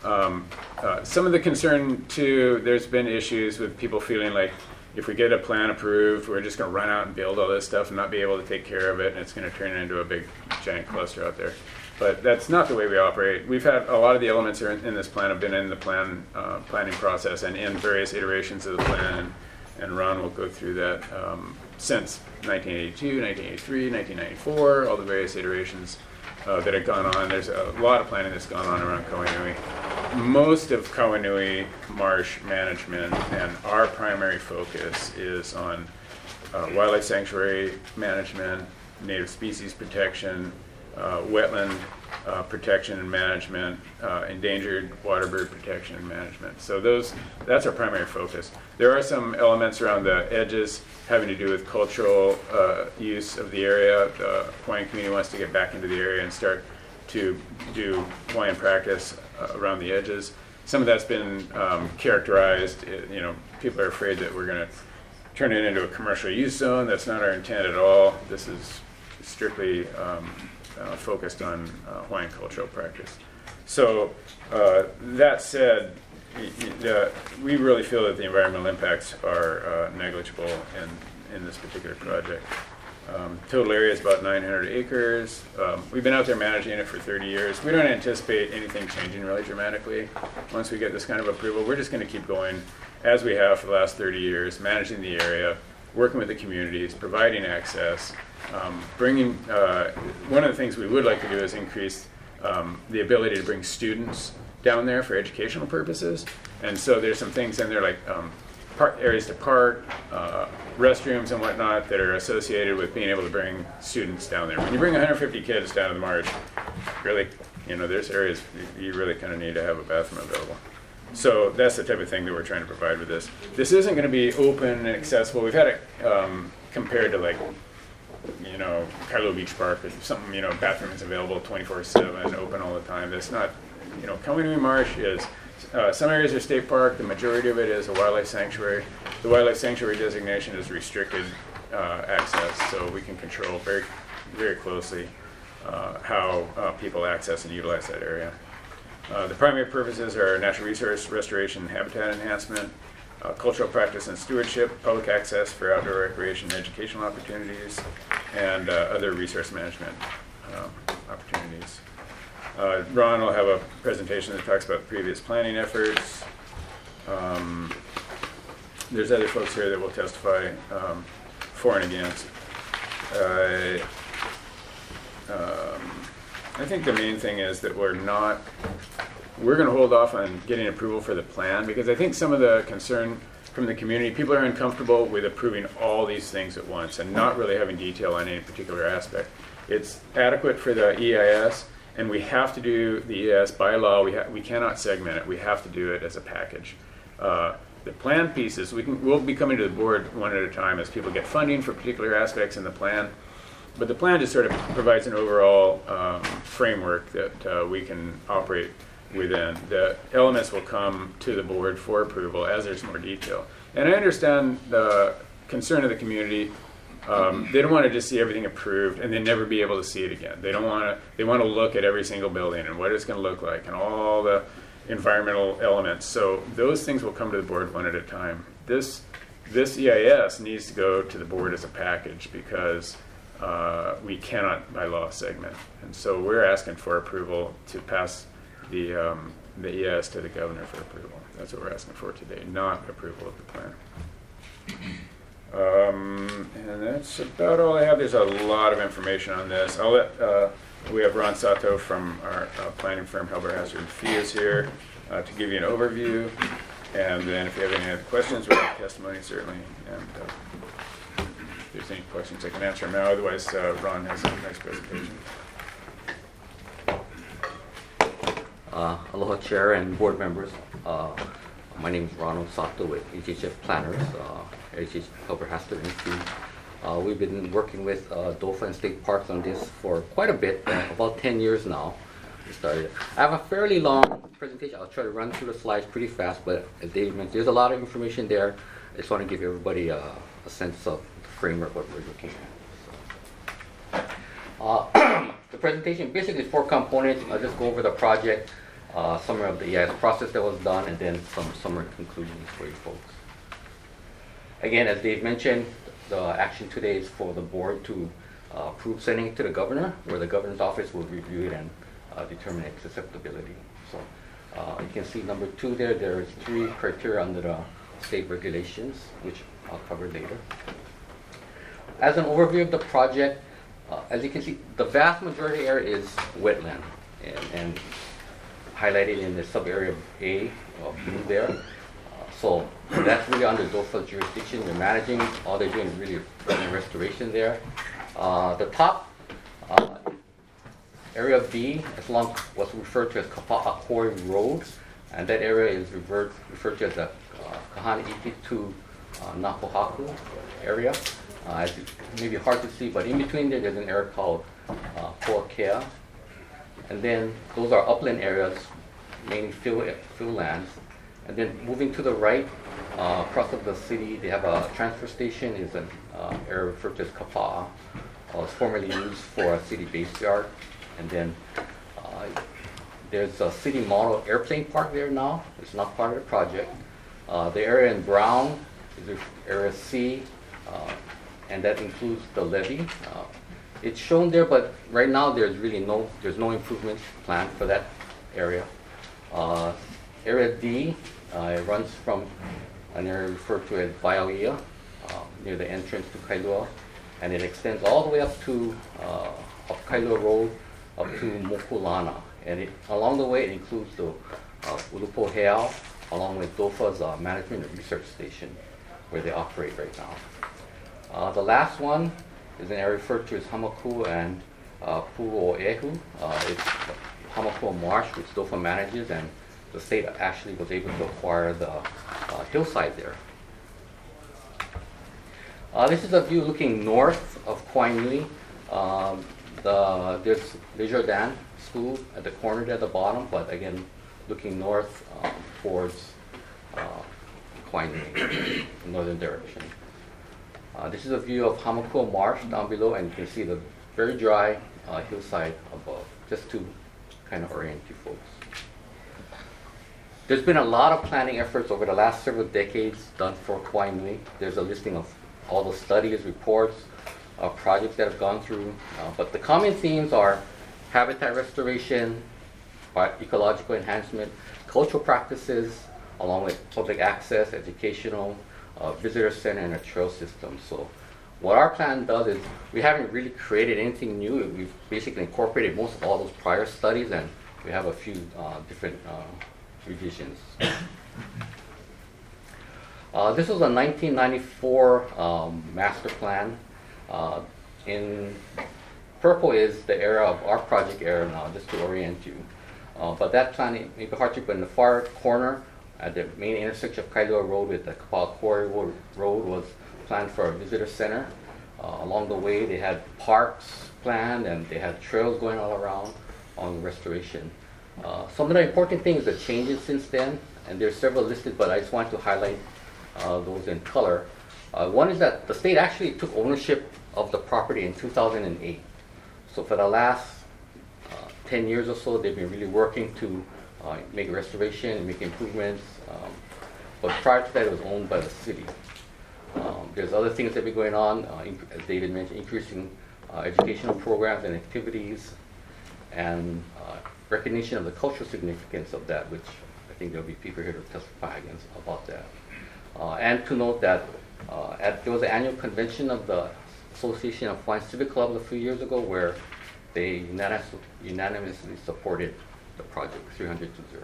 some of the concern too, there's been issues with people feeling like if we get a plan approved, we're just going to run out and build all this stuff and not be able to take care of it, and it's going to turn into a big giant cluster out there. But that's not the way we operate. We've had a lot of the elements in this plan have been in the planning process and in various iterations of the plan, and Ron will go through that since 1982, 1983, 1994, all the various iterations that have gone on. There's a lot of planning that's gone on around Kawanui. Most of Kawanui marsh management and our primary focus is on wildlife sanctuary management, native species protection, wetland protection and management, endangered waterbird protection and management. So that's our primary focus. There are some elements around the edges having to do with cultural use of the area. The Hawaiian community wants to get back into the area and start to do Hawaiian practice around the edges. Some of that's been characterized. People are afraid that we're going to turn it into a commercial use zone. That's not our intent at all. This is strictly focused on Hawaiian cultural practice. So that said, we really feel that the environmental impacts are negligible in this particular project. Total area is about 900 acres. We've been out there managing it for 30 years. We don't anticipate anything changing really dramatically once we get this kind of approval. We're just going to keep going as we have for the last 30 years, managing the area, working with the communities, providing access, bringing, one of the things we would like to do is increase the ability to bring students down there for educational purposes. And so there's some things in there like areas to park, restrooms and whatnot that are associated with being able to bring students down there. When you bring 150 kids down to the marsh, really, there's areas you really kind of need to have a bathroom available. So that's the type of thing that we're trying to provide with this. This isn't going to be open and accessible. We've had it compared to like, Kailua Beach Park, or something, bathroom is available 24/7, open all the time. That's not, Kaunui Marsh is, some areas are state park, the majority of it is a wildlife sanctuary. The wildlife sanctuary designation is restricted access, so we can control very, very closely how people access and utilize that area. The primary purposes are natural resource restoration and habitat enhancement, cultural practice and stewardship, public access for outdoor recreation and educational opportunities, and other resource management opportunities. Ron will have a presentation that talks about previous planning efforts. There's other folks here that will testify for and against. I think the main thing is that we're going to hold off on getting approval for the plan, because I think some of the concern from the community, people are uncomfortable with approving all these things at once and not really having detail on any particular aspect. It's adequate for the EIS, and we have to do the EIS by law. We cannot segment it. We have to do it as a package. The plan pieces, we'll be coming to the board one at a time as people get funding for particular aspects in the plan. But the plan just sort of provides an overall framework that we can operate within. The elements will come to the board for approval as there's more detail. And I understand the concern of the community. They don't want to just see everything approved and then never be able to see it again. They want to look at every single building and what it's going to look like and all the environmental elements. So those things will come to the board one at a time. This EIS needs to go to the board as a package because we cannot by law segment. And so we're asking for approval to pass the EIS to the governor for approval. That's what we're asking for today, not approval of the plan. And that's about all I have. There's a lot of information on this. We have Ron Sato from our planning firm, Helber Hazard Fias here to give you an overview. And then if you have any other questions or testimony, certainly. And if there's any questions, I can answer them now. Otherwise, Ron has a nice presentation. Aloha Chair and board members. My name is Ronald Sato with HHF Planners, HHF Helber Hazard Institute. We've been working with Dauphin State Parks on this for quite a bit, about 10 years now. We started. I have a fairly long presentation. I'll try to run through the slides pretty fast, but as David mentioned, there's a lot of information there. I just want to give everybody a sense of the framework, what we're looking at. The presentation basically is 4 components. I'll just go over the project, summary of the EIS process that was done, and then some summary conclusions for you folks. Again, as Dave mentioned, the action today is for the board to approve sending it to the governor, where the governor's office will review it and determine its acceptability. So you can see number 2 there. There is 3 criteria under the state regulations, which I'll cover later. As an overview of the project, as you can see, the vast majority area is wetland, and highlighted in the sub-area A of blue there. So that's really under DOFA's jurisdiction. They're managing, all they're doing is really restoration there. The top area B is along what's referred to as Kapa'akoi Road, and that area is referred to as the Kahana-Iki to Napohaku area. It's maybe hard to see, but in between there's an area called Poakea. And then those are upland areas, mainly fill lands. And then moving to the right, across of the city, they have a transfer station. Is an area referred to as Kapa'a. It's formerly used for a city base yard. And then there's a city model airplane park there now. It's not part of the project. The area in brown is area C. and that includes the levee. It's shown there, but right now there's no improvement planned for that area. Area D, it runs from an area referred to as Vaiaia, near the entrance to Kailua, and it extends all the way up to up Kailua Road up to Mokulana. And along the way, it includes the Ulupo Heao, along with DOFA's Management and Research Station, where they operate right now. The last one is an area referred to as Hamakua and Pu'oehu. It's Hamakua Marsh, which DOFA manages, and the state actually was able to acquire the hillside there. This is a view looking north of Kauai Nui. There's Le Jardin School at the corner there at the bottom, but again, looking north towards Kauai Nui, northern direction. This is a view of Hamakua Marsh down below, and you can see the very dry hillside above, just to kind of orient you folks. There's been a lot of planning efforts over the last several decades done for Kauai Nui. There's a listing of all the studies, reports, projects that have gone through. But the common themes are habitat restoration, ecological enhancement, cultural practices, along with public access, educational, visitor center, and a trail system. So what our plan does is we haven't really created anything new. We've basically incorporated most of all those prior studies, and we have a few different revisions. This was a 1994 master plan. In purple is the area of our project area now, just to orient you. But that plan, it may be hard to, but in the far corner, at the main intersection of Kailua Road with the Kapaa Quarry Road was planned for a visitor center. Along the way, they had parks planned, and they had trails going all around on the restoration. Some of the important things that changed since then, and there's several listed, but I just want to highlight those in color. One is that the state actually took ownership of the property in 2008. So for the last 10 years or so, they've been really working to make a restoration and make improvements. But prior to that, it was owned by the city. There's other things that have been going on, as David mentioned, increasing educational programs and activities, and recognition of the cultural significance of that, which I think there'll be people here to testify against about that. And to note that there was an annual convention of the Association of Hawaiian Civic Clubs a few years ago where they unanimously supported the project, 300-0.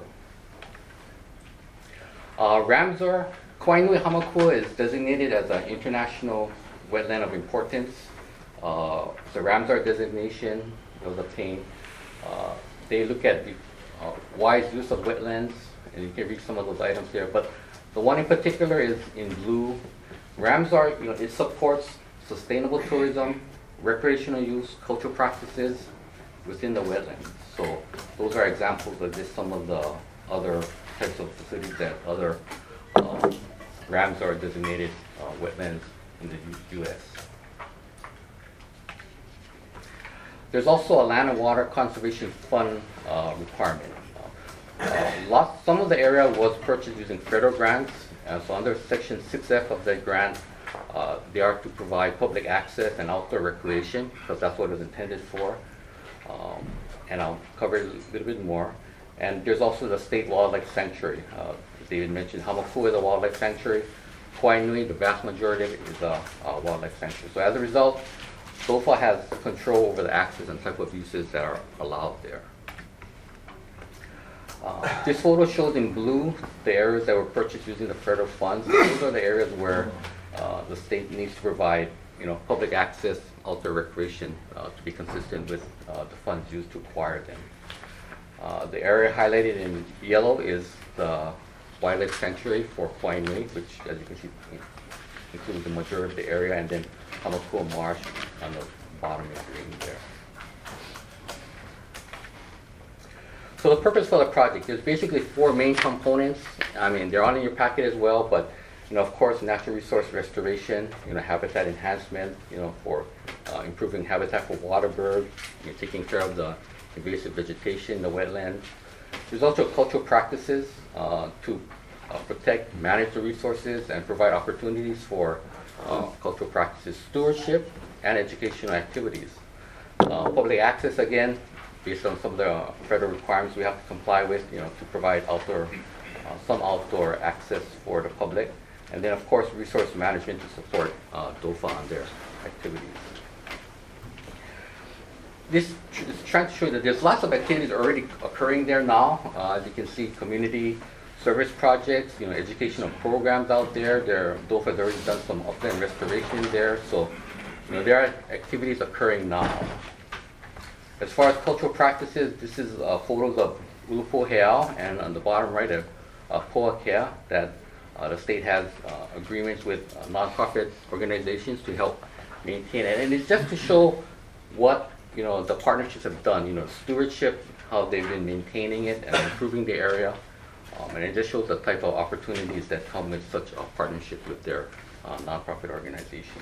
Ramsar, Kauai Nui Hamakua is designated as an international wetland of importance. The Ramsar designation was obtained. They look at the wise use of wetlands, and you can read some of those items there. But the one in particular is in blue. Ramsar, it supports sustainable tourism, recreational use, cultural practices within the wetlands. So those are examples of just some of the other types of facilities that other Ramsar designated wetlands in the U.S. There's also a Land and Water Conservation Fund requirement. Some of the area was purchased using federal grants, and so under Section 6F of that grant, they are to provide public access and outdoor recreation, because that's what it was intended for. And I'll cover it a little bit more. And there's also the State Wildlife Sanctuary. David mentioned Hamakua is a wildlife sanctuary. Kauai Nui, the vast majority of it is a wildlife sanctuary. So as a result, DOFA has control over the access and type of uses that are allowed there. This photo shows in blue the areas that were purchased using the federal funds. Those are the areas where the state needs to provide, public access, outdoor recreation to be consistent with the funds used to acquire them. The area highlighted in yellow is the wildlife sanctuary for Kauai Nui, which, as you can see, includes the majority of the area, and then Hamakua Marsh on the bottom is green there. So the purpose for the project, there's basically 4 main components. I mean, they're on in your packet as well, but of course, natural resource restoration, habitat enhancement, for improving habitat for water birds, taking care of the invasive vegetation, the wetlands. There's also cultural practices to protect, manage the resources, and provide opportunities for cultural practices stewardship, and educational activities. Public access, again, based on some of the federal requirements we have to comply with, to provide some outdoor access for the public. And then, of course, resource management to support DOFA on their activities. This is trying to show that there's lots of activities already occurring there now. As you can see, community service projects, educational programs out there. DOFA has already done some upland restoration there. So, there are activities occurring now. As far as cultural practices, this is photos of Ulupo Heao, and on the bottom right of Poa Kea, that the state has agreements with nonprofit organizations to help maintain it. And it's just to show what the partnerships have done, stewardship, how they've been maintaining it and improving the area. And it just shows the type of opportunities that come with such a partnership with their nonprofit organizations.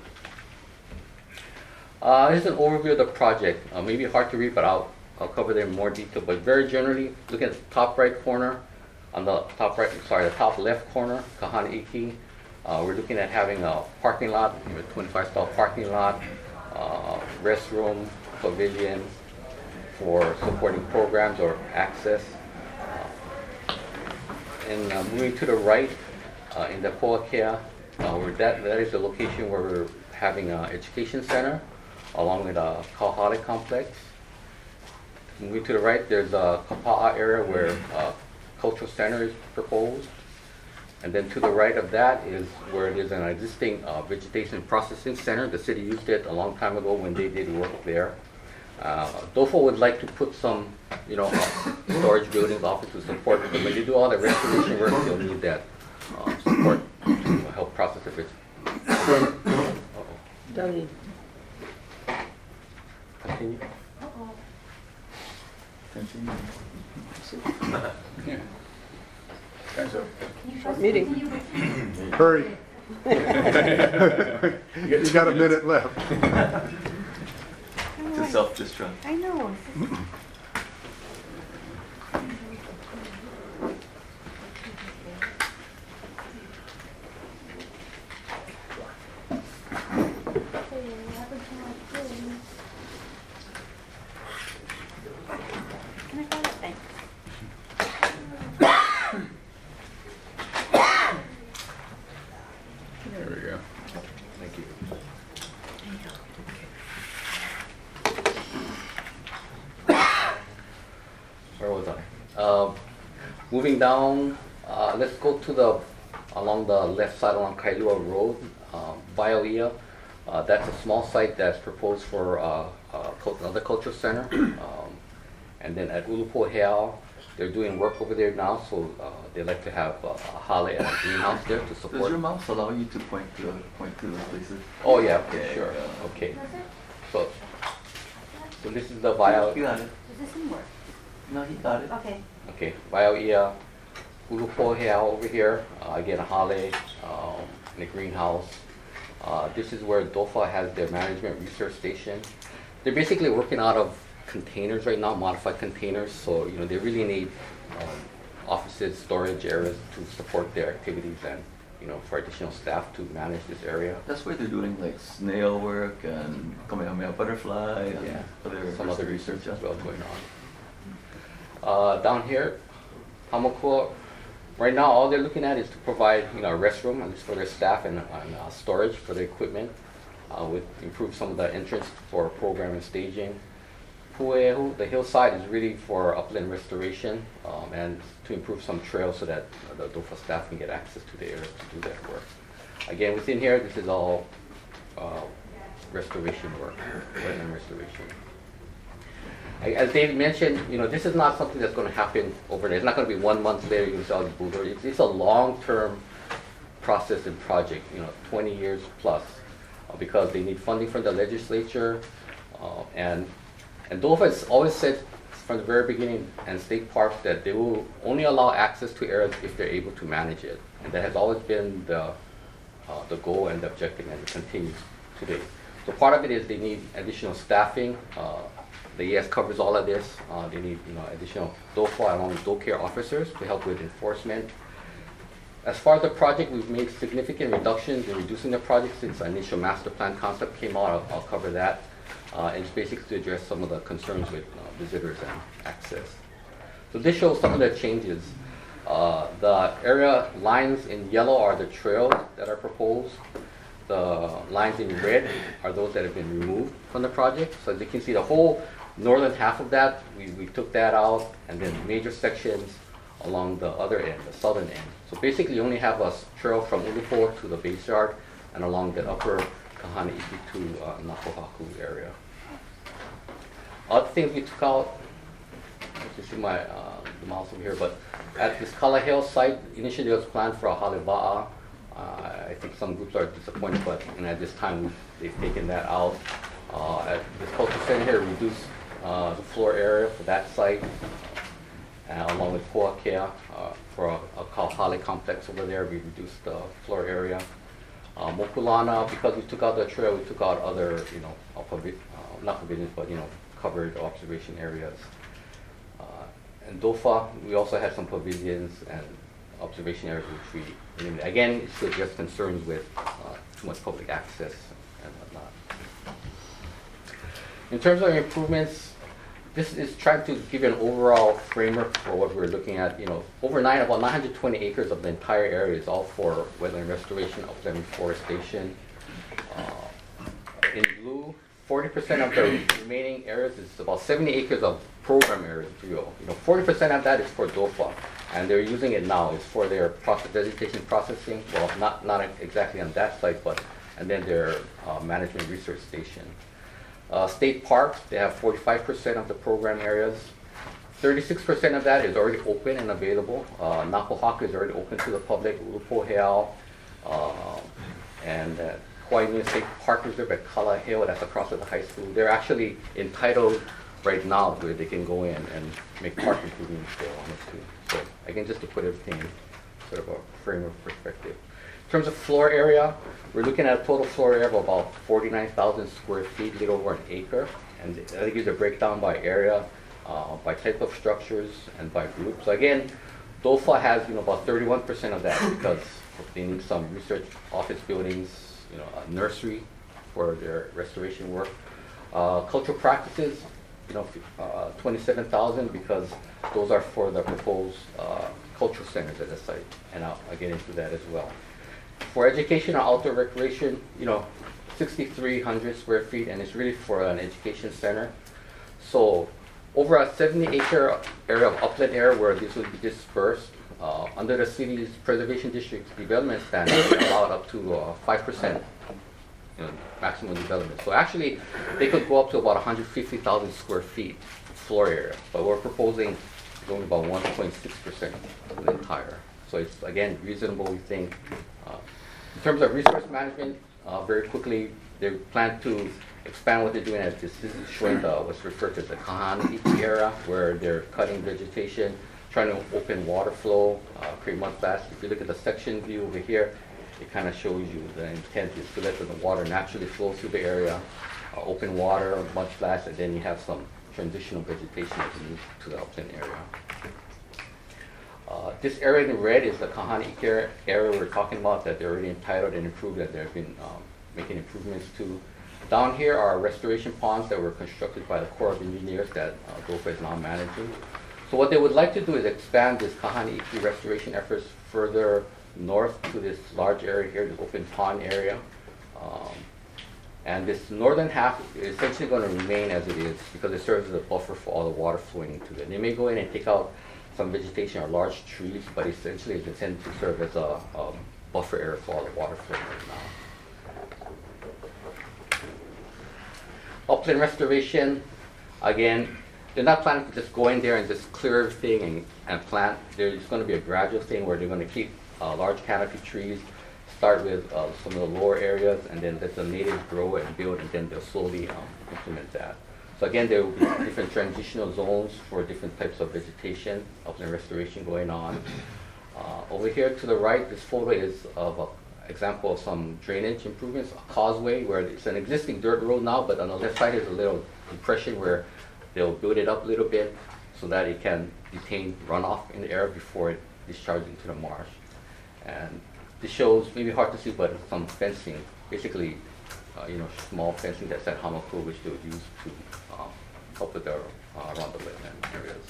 Here's an overview of the project. Maybe hard to read, but I'll cover them in more detail. But very generally, look at the top right corner, the top left corner, Kahana Iki. We're looking at having a parking lot, a 25-stall parking lot, restroom, pavilion for supporting programs or access. And moving to the right, in the Poa Kea, that is the location where we're having an education center, along with a Kauhale complex. Moving to the right, there's a Kapa'a area where a cultural center is proposed. And then to the right of that is where there's an existing vegetation processing center. The city used it a long time ago when they did work there. DOFA would like to put some, storage buildings off it to support it. But when they do all the restoration work, they'll need that support to help process the vegetation. Done. Continue. Yeah. Short meeting. Hurry. You got a minute left. To self-destruct. I know. There we go. Thank you. Where was I? Moving down, let's go to along the left side along Kailua Road, Bioia. That's a small site that's proposed for another cultural center. And then at Ulupo Heao, they're doing work over there now, so they'd like to have a hale and a greenhouse there to support. Does your mouse allow you to point to the places? Oh yeah, sure. Okay. So this is the bio. You got it. Does this work? No, he got it. Okay. Okay, Bioia, Ulupo Heao over here. Again, a hale in a greenhouse. This is where DOFA has their management research station. They're basically working out of containers right now, modified containers. So they really need offices, storage areas to support their activities, and for additional staff to manage this area. That's where they're doing like snail work and Kamehameha butterfly and some other research as well going on. Down here, Hamakua. Right now, all they're looking at is to provide a restroom, at least for their staff, and storage for the equipment. With improve some of the entrance for program and staging. Puehu, the hillside, is really for upland restoration and to improve some trails so that the DOFA staff can get access to the area to do that work. Again, within here, this is all restoration work, wetland restoration. As David mentioned, this is not something that's going to happen overnight. It's not going to be 1 month later you see all these boulders. It's a long-term process and project, 20 years plus, because they need funding from the legislature, and DOFA has always said from the very beginning, and state parks, that they will only allow access to areas if they're able to manage it, and that has always been the goal and the objective, and it continues today. So part of it is they need additional staffing. The ES covers all of this. They need additional DOFA along with DOCARE officers to help with enforcement. As far as the project, we've made significant reductions in reducing the project since our initial master plan concept came out. I'll cover that. And it's basically to address some of the concerns with visitors and access. So this shows some of the changes. The area lines in yellow are the trails that are proposed. The lines in red are those that have been removed from the project. So as you can see, the whole northern half of that, we took that out, and then major sections along the other end, the southern end. So basically you only have a trail from Ulupo to the base yard and along the upper Kahanaiki to Napohaku area. Other things we took out, you see my the mouse over here, but at this Kalaheo site, initially it was planned for a haleba'a. I think some groups are disappointed, but at this time they've taken that out. At this culture center here, reduced the floor area for that site, along with Poakea for a Kauhale complex over there. We reduced the floor area. Mokulana, because we took out the trail, we took out other, not pavilions, but covered observation areas. And Dofa, we also had some pavilions and observation areas which we limited. Again, it's to address concerns with too much public access and whatnot. In terms of improvements, this is trying to give you an overall framework for what we're looking at. About 920 acres of the entire area is all for wetland restoration, upland reforestation. In blue, 40% of the remaining areas is about 70 acres of program areas, if you will. 40% of that is for DOFA, and they're using it now. It's for their vegetation processing. Well, not exactly on that site, and then their management research station. State parks, they have 45% of the program areas. 36% of that is already open and available. Napohaku is already open to the public. Ulupohea, and Kauai State Park Reserve at Kalaheo, that's across at the high school. They're actually entitled right now where they can go in and make park improvements if they wanted to. So again, just to put everything in sort of a framework perspective. In terms of floor area, we're looking at a total floor area of about 49,000 square feet, a little over an acre. And that gives a breakdown by area, by type of structures, and by group. So again, DOFA has about 31% of that because they need some research office buildings, a nursery for their restoration work. Cultural practices, 27,000 because those are for the proposed cultural centers at the site, and I'll get into that as well. For education or outdoor recreation, 6,300 square feet, and it's really for an education center. So over a 70-acre area of upland area where this would be dispersed, under the city's preservation district development standard, they allowed up to 5% maximum development. So actually, they could go up to about 150,000 square feet floor area, but we're proposing only about 1.6% of the entire. So it's, again, reasonable, we think. In terms of resource management, very quickly, they plan to expand what they're doing. This is showing what's referred to as the Kahanaiki area, where they're cutting vegetation, trying to open water flow, create mud flats. If you look at the section view over here, it kind of shows you the intent is to let the water naturally flow through the area, open water, mud flats, and then you have some transitional vegetation as you move to the upland area. This area in red is the Kahanaiki area we're talking about that they're already entitled and improved, that they've been making improvements to. Down here are restoration ponds that were constructed by the Corps of Engineers that DOFA is now managing. So what they would like to do is expand this Kahanaiki restoration efforts further north to this large area here, this open pond area. And this northern half is essentially going to remain as it is because it serves as a buffer for all the water flowing into it. They may go in and take out some vegetation or large trees, but essentially it's intended to serve as a buffer area for all the water flowing right now. Upland restoration, again, they're not planning to just go in there and just clear everything and plant. There's going to be a gradual thing where they're going to keep large canopy trees, start with some of the lower areas, and then let the natives grow and build, and then they'll slowly implement that. So again, there will be different transitional zones for different types of vegetation, upland restoration going on. Over here to the right, this photo is of an example of some drainage improvements, a causeway where it's an existing dirt road now, but on the left side is a little depression where they'll build it up a little bit so that it can detain runoff in the area before it discharges into the marsh. And this shows, maybe hard to see, but some fencing, basically, small fencing that's at Hamakua, which they would use to help with around the wetland areas.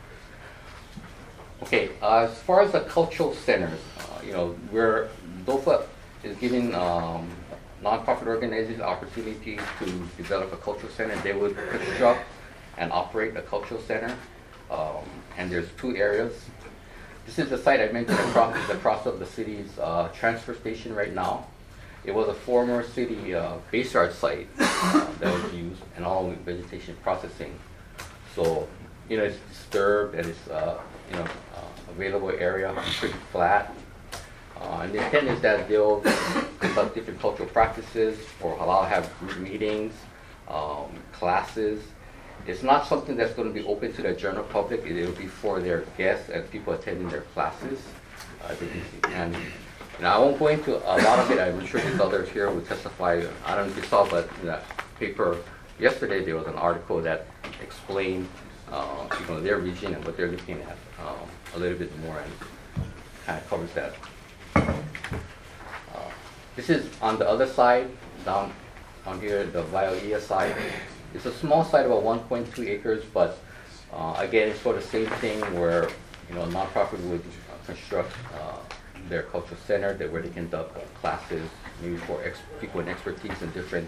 Okay, as far as the cultural centers, where DOFA is giving nonprofit organizations opportunity to develop a cultural center. They would construct and operate a cultural center, and there's 2 areas. This is the site I mentioned across of the city's transfer station right now. It was a former city base yard site that was used, and all with vegetation processing. So, it's disturbed and it's available area, pretty flat. And the intent is that they'll conduct different cultural practices or have group meetings, classes. It's not something that's going to be open to the general public. It will be for their guests and people attending their classes. And I won't go into a lot of it. I'm sure these others here will testify. I don't know if you saw, but in that paper yesterday there was an article that explained their vision and what they're looking at a little bit more, and kind of covers that. This is on the other side, down here, the Waiʻia side. It's a small site, about 1.2 acres, but again, it's sort of the same thing where a nonprofit would construct their cultural center where they conduct classes, maybe for people with expertise in different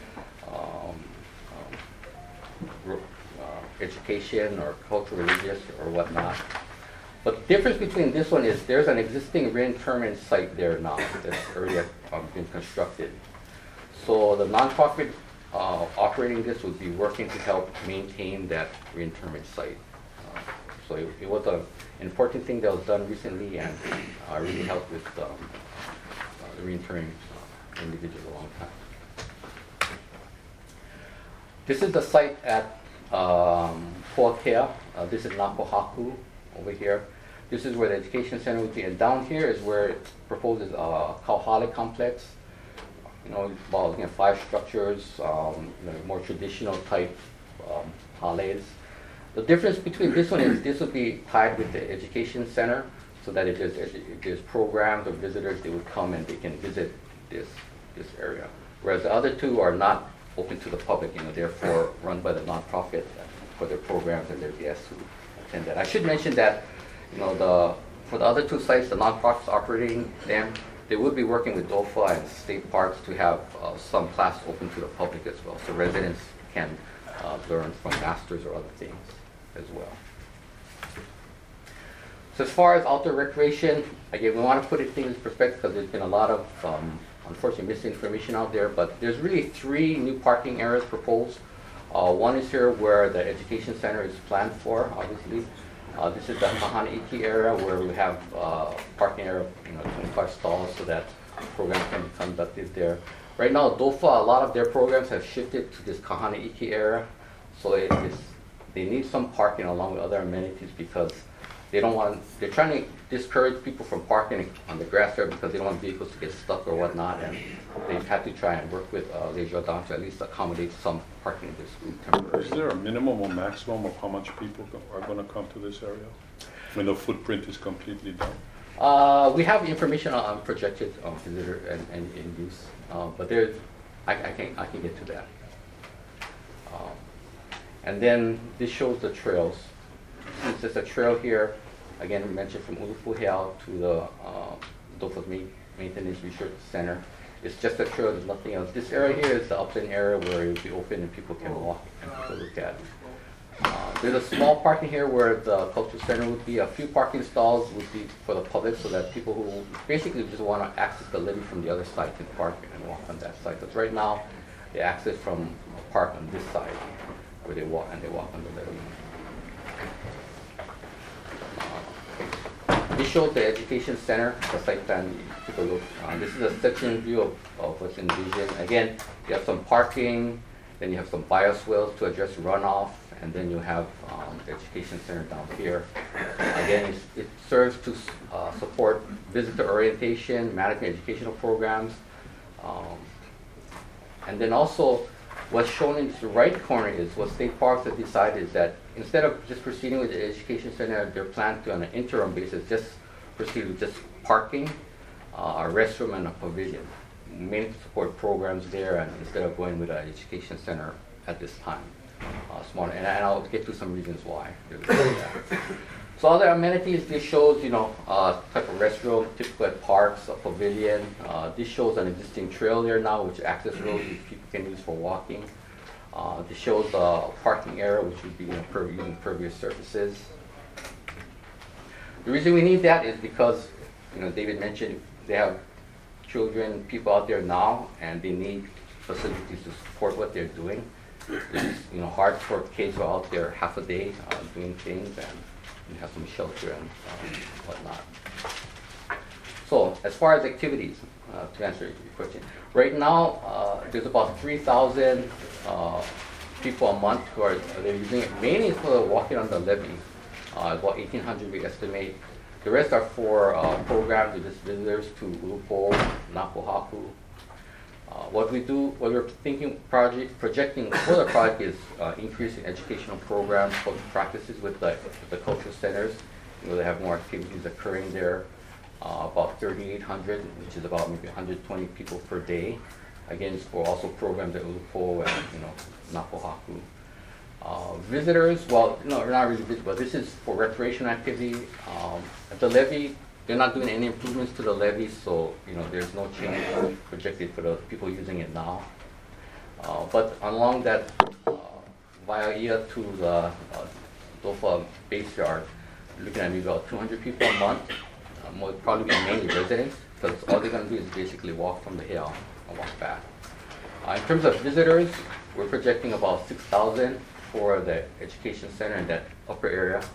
education or cultural, religious, or whatnot. But the difference between this one is there's an existing reinterment site there now that's already been constructed. So the nonprofit operating this would be working to help maintain that reinterment site. So it was an important thing that was done recently, and really helped with the reinterring individuals a long time. This is the site at Poakea. This is Napohaku over here. This is where the education center would be, and down here is where it proposes a Kauhale complex. About 5 structures, more traditional type hales. The difference between this one is this would be tied with the education center, so that if there's programs or visitors, they would come and they can visit this area. Whereas the other 2 are not open to the public, therefore run by the nonprofit for their programs and their guests who attend that. I should mention that, for the other 2 sites, the nonprofits operating them, they would be working with DOFA and state parks to have some class open to the public as well, so residents can learn from masters or other things as well. So as far as outdoor recreation, again, we want to put things in perspective because there's been a lot of, unfortunately, misinformation out there, but there's really 3 new parking areas proposed. One is here where the education center is planned for, obviously. This is the Kahanaiki area where we have parking area, 25 stalls so that programs can be conducted there. Right now, DOFA, a lot of their programs have shifted to this Kahanaiki area, so they need some parking along with other amenities because they're trying to discourage people from parking on the grass area because they don't want vehicles to get stuck or whatnot, and they've had to try and work with Les Jardins to at least accommodate some parking in this group temporarily. Is there a minimum or maximum of how much people are going to come to this area when the footprint is completely done? We have information on projected visitor and in use, but I can get to that. And then this shows the trails. This is a trail here, again, we mentioned from Ulupuhea to the DOFA's Maintenance Research Center. It's just a trail, there's nothing else. This area here is the upland area where it will be open and people can walk and look at. There's a small parking here where the cultural center would be. A few parking stalls would be for the public so that people who basically just want to access the levee from the other side can park and walk on that side. Because right now, they access from a park on this side where they walk on the levee. This shows the education center, the site plan. Take a look. This is a section view of what's envisioned. Again, you have some parking, then you have some bioswales to address runoff, and then you have the education center down here. Again, it serves to support visitor orientation, management educational programs, and then also what's shown in the right corner is what state parks have decided is that instead of just proceeding with the education center, they're planned to, on an interim basis, just proceed with just parking a restroom and a pavilion, mainly to support programs there, and instead of going with an education center at this time. Smaller, and I'll get to some reasons why. So other amenities, this shows, type of restroom, typical at parks, a pavilion. This shows an existing trail there now, which access road which people can use for walking. This shows a parking area, which would be using impervious surfaces. The reason we need that is because, David mentioned they have children, people out there now, and they need facilities to support what they're doing. It's hard for kids who are out there half a day doing things, and you have some shelter and whatnot. So as far as activities, to answer your question, right now there's about 3,000 people a month who are they're using it. Mainly for walking on the levee. About 1,800 we estimate. The rest are for programs with visitors to Ulupo, Napohaku. What we're projecting for the project is increasing educational programs, cultural practices with the cultural centers. They have more activities occurring there. About 3,800, which is about maybe 120 people per day. Again, it's for also programs at Ulupo and Napohaku. Visitors, well, no, not really visitors, but this is for recreation activity. At the levee, they're not doing any improvements to the levee, so there's no change projected for the people using it now. But along that via to the Dofa base yard, we're looking at maybe about 200 people a month. Will probably be mainly residents, because all they're going to do is basically walk from the hill and walk back. In terms of visitors, we're projecting about 6,000 for the education center in that upper area.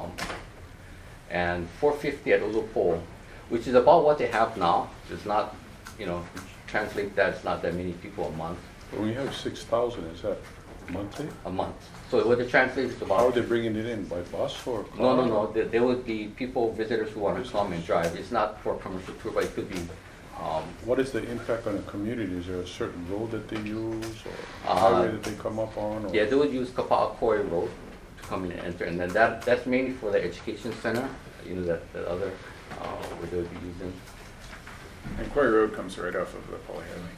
And 450 at Ulupo, which is about what they have now. It's not, translate that, it's not that many people a month. When you have 6,000, is that monthly? A month. So what it translates to about... How are they bringing it in, by bus or car? No. There would be people, visitors who want to come and drive. It's not for a commercial tour, but it could be... what is the impact on the community? Is there a certain road that they use, or highway that they come up on? Or? Yeah, they would use Kapa'akoi Road to come in and enter, and then that's mainly for the education center, that other, where they would be using. And Quarry Road comes right off of the Polyhighway.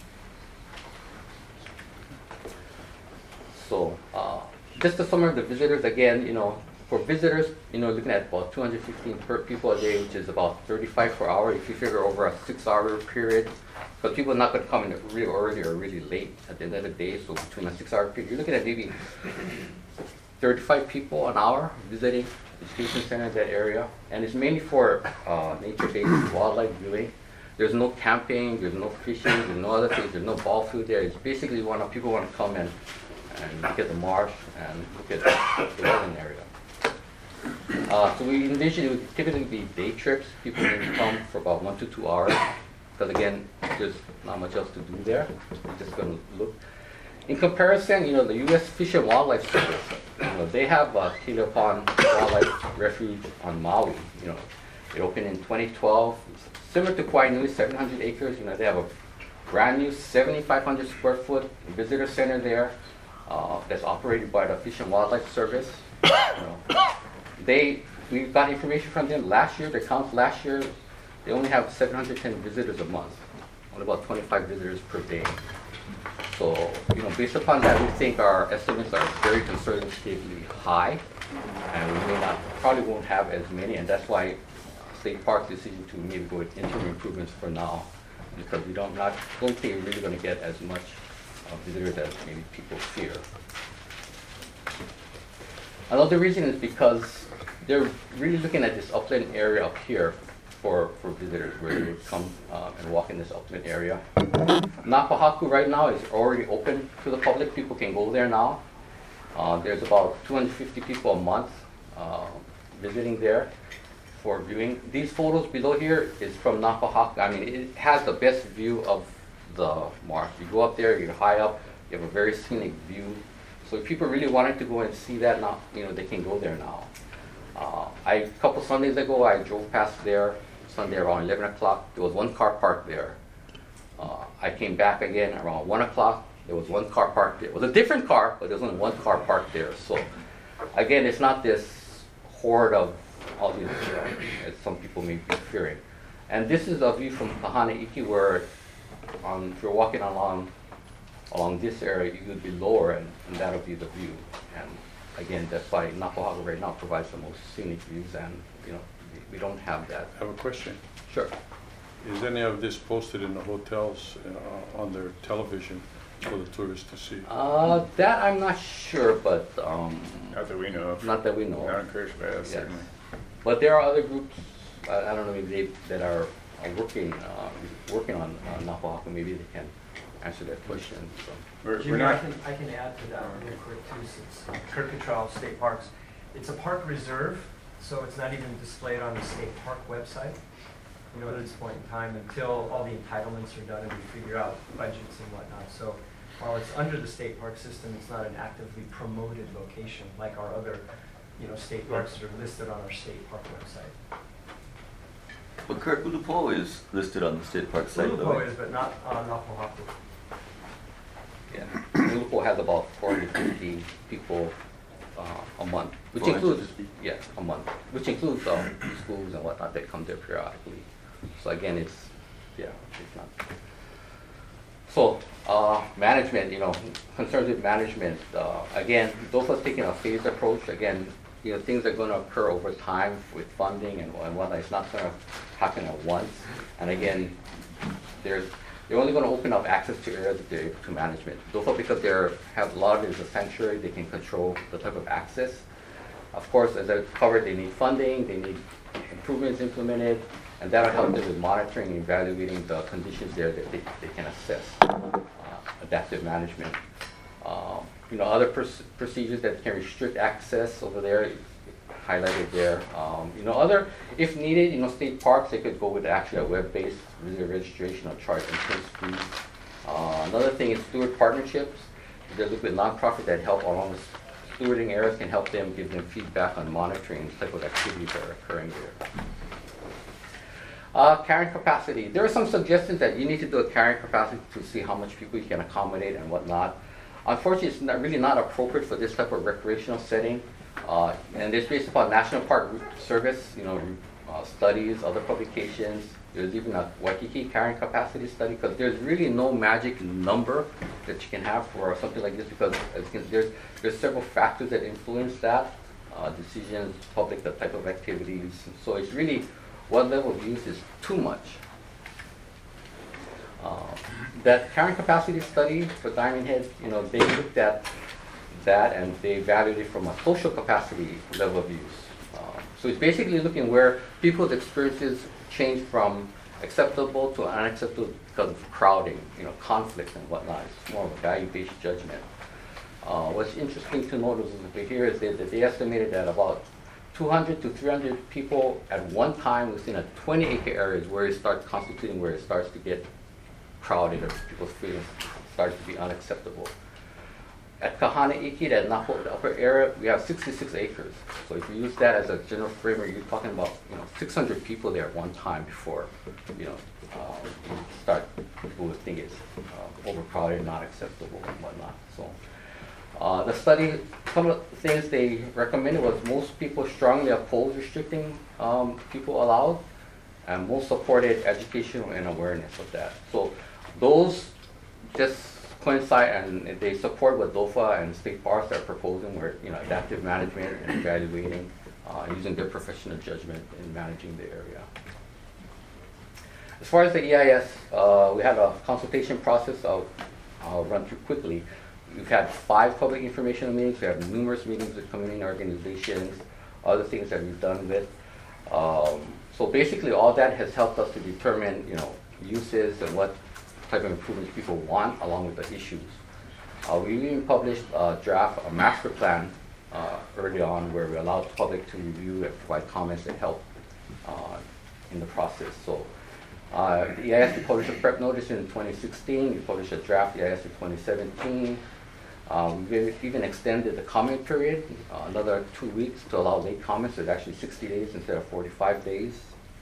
So, just to summarize the visitors, again, for visitors, looking at about 215 people a day, which is about 35 per hour. If you figure over a 6-hour period, but people are not going to come in really early or really late at the end of the day. So between a 6-hour period, you're looking at maybe 35 people an hour visiting the education center in that area. And it's mainly for nature-based wildlife viewing. There's no camping, there's no fishing, there's no other things, there's no ball field there. It's basically people want to come in and look at the marsh and look at the wetland area. So we envision it would typically be day trips. People may come for about 1 to 2 hours, because again, there's not much else to do there. We're just going to look. In comparison, the U.S. Fish and Wildlife Service, they have Kilopan Wildlife Refuge on Maui. It opened in 2012. Similar to Kauai Nui, 700 acres. They have a brand new 7,500 square foot visitor center there that's operated by the Fish and Wildlife Service. We got information from them last year. The count last year, they only have 710 visitors a month, only about 25 visitors per day. So, based upon that, we think our estimates are very conservatively high, and we probably won't have as many, and that's why State Park's decision to maybe go with interim improvements for now, because we don't think we're really going to get as much visitors as maybe people fear. Another reason is because they're really looking at this upland area up here for visitors, where they would come and walk in this upland area. Napohaku right now is already open to the public. People can go there now. There's about 250 people a month visiting there for viewing. These photos below here is from Napohaku. I mean, it has the best view of the marsh. You go up there, you're high up, you have a very scenic view. So if people really wanted to go and see that now, they can go there now. A couple Sundays ago, I drove past there, Sunday around 11 o'clock. There was one car parked there. I came back again around 1 o'clock. There was one car parked there. It was a different car, but there was only one car parked there. So again, it's not this horde of all these, as some people may be fearing. And this is a view from Kahana Iki where if you're walking along this area, you would be lower and that would be the view. And again, that's why Napohaku right now provides the most scenic views, and we don't have that. I have a question. Sure. Is any of this posted in the hotels on their television for the tourists to see? That I'm not sure, but not that we know of. Not that we know. Not of. encouraged by us, certainly. But there are other groups. I don't know, maybe that are working on Napohaku. Maybe they can answer that question. So. Jimmy, I can add to that real quick too, since Kurt Cottrell State Parks. It's a park reserve, so it's not even displayed on the state park website. At this point in time, until all the entitlements are done and we figure out budgets and whatnot. So while it's under the state park system, it's not an actively promoted location like our other, state parks that are listed on our state park website. But Kurt, Ulupo is listed on the state park site, though. Ulupo is, but not on Napohaku. Yeah, Ulupo has about 450 people a month, which includes a month, which includes schools and whatnot that come there periodically. So again, it's not. So management, concerns with management. Again, DOFA's taking a phased approach. Again, things are going to occur over time with funding and whatnot. It's not going to happen at once. And again, they're only going to open up access to areas to management. DOFA, because they have a lot of it is a sanctuary, they can control the type of access. Of course, as I covered, they need funding, they need improvements implemented, and that'll help them with monitoring and evaluating the conditions there that they can assess. Adaptive management. Other procedures that can restrict access over there, highlighted there. If needed, state parks, they could go with actually a web-based registration or charge entrance fees. Another thing is steward partnerships. They look with nonprofits that help along the stewarding areas, can help them, give them feedback on monitoring the type of activities that are occurring there. Carrying capacity. There are some suggestions that you need to do a carrying capacity to see how much people you can accommodate and whatnot. Unfortunately, it's really not appropriate for this type of recreational setting. And it's based upon National Park Service, studies, other publications. There's even a Waikiki carrying capacity study, because there's really no magic number that you can have for something like this, because there's several factors that influence that. Decisions, public, the type of activities. So it's really what level of use is too much. That carrying capacity study for Diamond Head, they looked at that and they evaluated it from a social capacity level of use. So it's basically looking where people's experiences change from acceptable to unacceptable because of crowding, conflict and whatnot. It's more of a value-based judgment. What's interesting to notice here is that they estimated that about 200 to 300 people at one time within a 20-acre area is where it starts constituting, where it starts to get crowded or people's feelings starts to be unacceptable. At Kahana Iki, that Napo, the upper area, we have 66 acres. So if you use that as a general framework, you're talking about 600 people there at one time before you start people would think it's overcrowded, not acceptable, and whatnot. So the study, some of the things they recommended was most people strongly opposed restricting people allowed, and most supported education and awareness of that. So those just coincide, and they support what DOFA and state parks are proposing, where adaptive management and evaluating, using their professional judgment in managing the area. As far as the EIS, we had a consultation process. I'll run through quickly. We've had 5 public information meetings. We have numerous meetings with community organizations, other things that we've done with. So basically, all that has helped us to determine, uses and what type of improvements people want, along with the issues. We even published a master plan early on, where we allowed the public to review and provide comments that help in the process. So the EIS, we published a prep notice in 2016. We published a draft EIS in 2017. We even extended the comment period another 2 weeks to allow late comments. So it's actually 60 days instead of 45 days.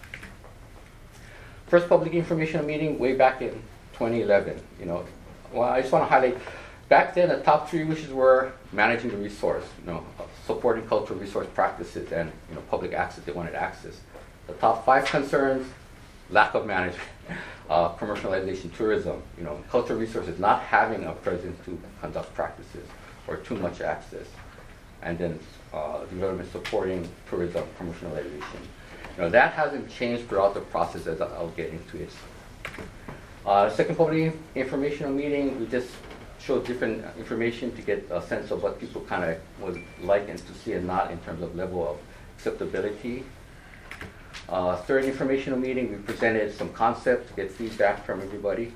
First public information meeting way back in 2011. Well, I just want to highlight, back then the top 3 wishes were managing the resource, supporting cultural resource practices, and public access. They wanted access. The top 5 concerns: lack of management, commercialization, tourism, cultural resources not having a presence to conduct practices or too much access, and then development supporting tourism commercialization. That hasn't changed throughout the process, as I'll get into it. Second public informational meeting, we just showed different information to get a sense of what people kind of would like and to see and not in terms of level of acceptability. Third informational meeting, we presented some concepts to get feedback from everybody.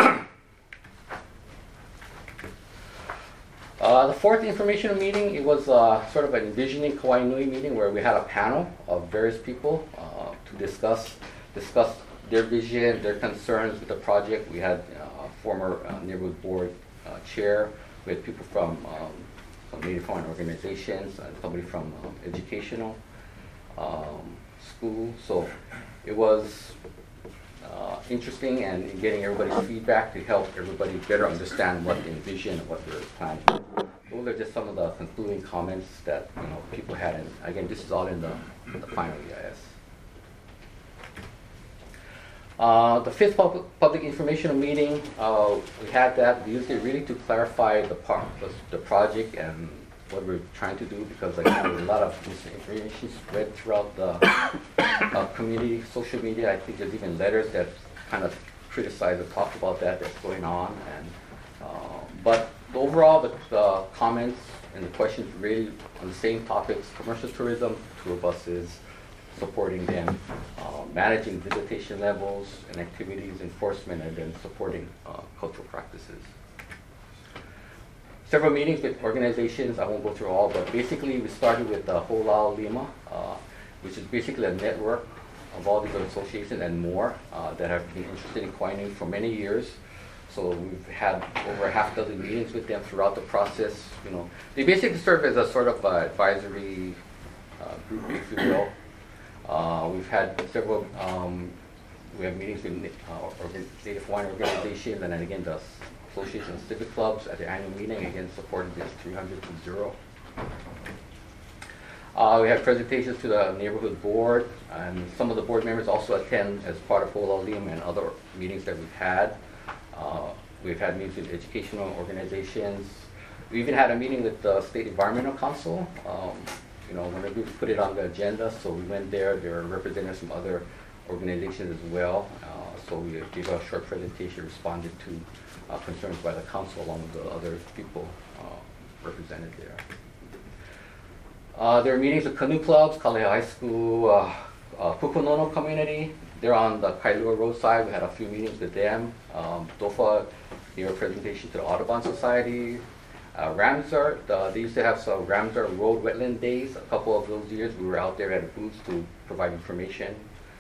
The fourth informational meeting, it was sort of an envisioning Kauai Nui meeting where we had a panel of various people to discuss their vision, their concerns with the project. We had former neighborhood board chair, we had people from some Native Hawaiian organizations, somebody from educational school. So it was interesting and getting everybody's feedback to help everybody better understand what they envision and what they're planning. Those are just some of the concluding comments that people had. And again, this is all in the final EIS. The fifth public informational meeting, we had that. We used it really to clarify the project and what we're trying to do, because again, there's a lot of misinformation spread throughout the community, social media. I think there's even letters that kind of criticize or talk about that's going on. And but overall, the comments and the questions really on the same topics: commercial tourism, tour buses, supporting them, managing visitation levels and activities, enforcement, and then supporting cultural practices. Several meetings with organizations, I won't go through all, but basically we started with Holau Lima, which is basically a network of all these associations and more that have been interested in Kauai Nui for many years. So we've had over a half dozen meetings with them throughout the process. They basically serve as a sort of advisory group, if you will. We've had several, we have meetings with Native Hawaiian organizations, and then again the Association of Civic Clubs at the annual meeting, again supporting this 300-0. We have presentations to the neighborhood board, and some of the board members also attend as part of Holau Lima and other meetings that we've had. We've had meetings with educational organizations. We even had a meeting with the State Environmental Council. Whenever we put it on the agenda, so we went there. There were representatives from other organizations as well. So we gave a short presentation, responded to concerns by the council along with the other people represented there. There are meetings with canoe clubs, Kalea High School, Pukunono community. They're on the Kailua roadside. We had a few meetings with them. DOFA gave a presentation to the Audubon Society. Ramsar, they used to have some Ramsar Road Wetland Days. A couple of those years we were out there at booths to provide information.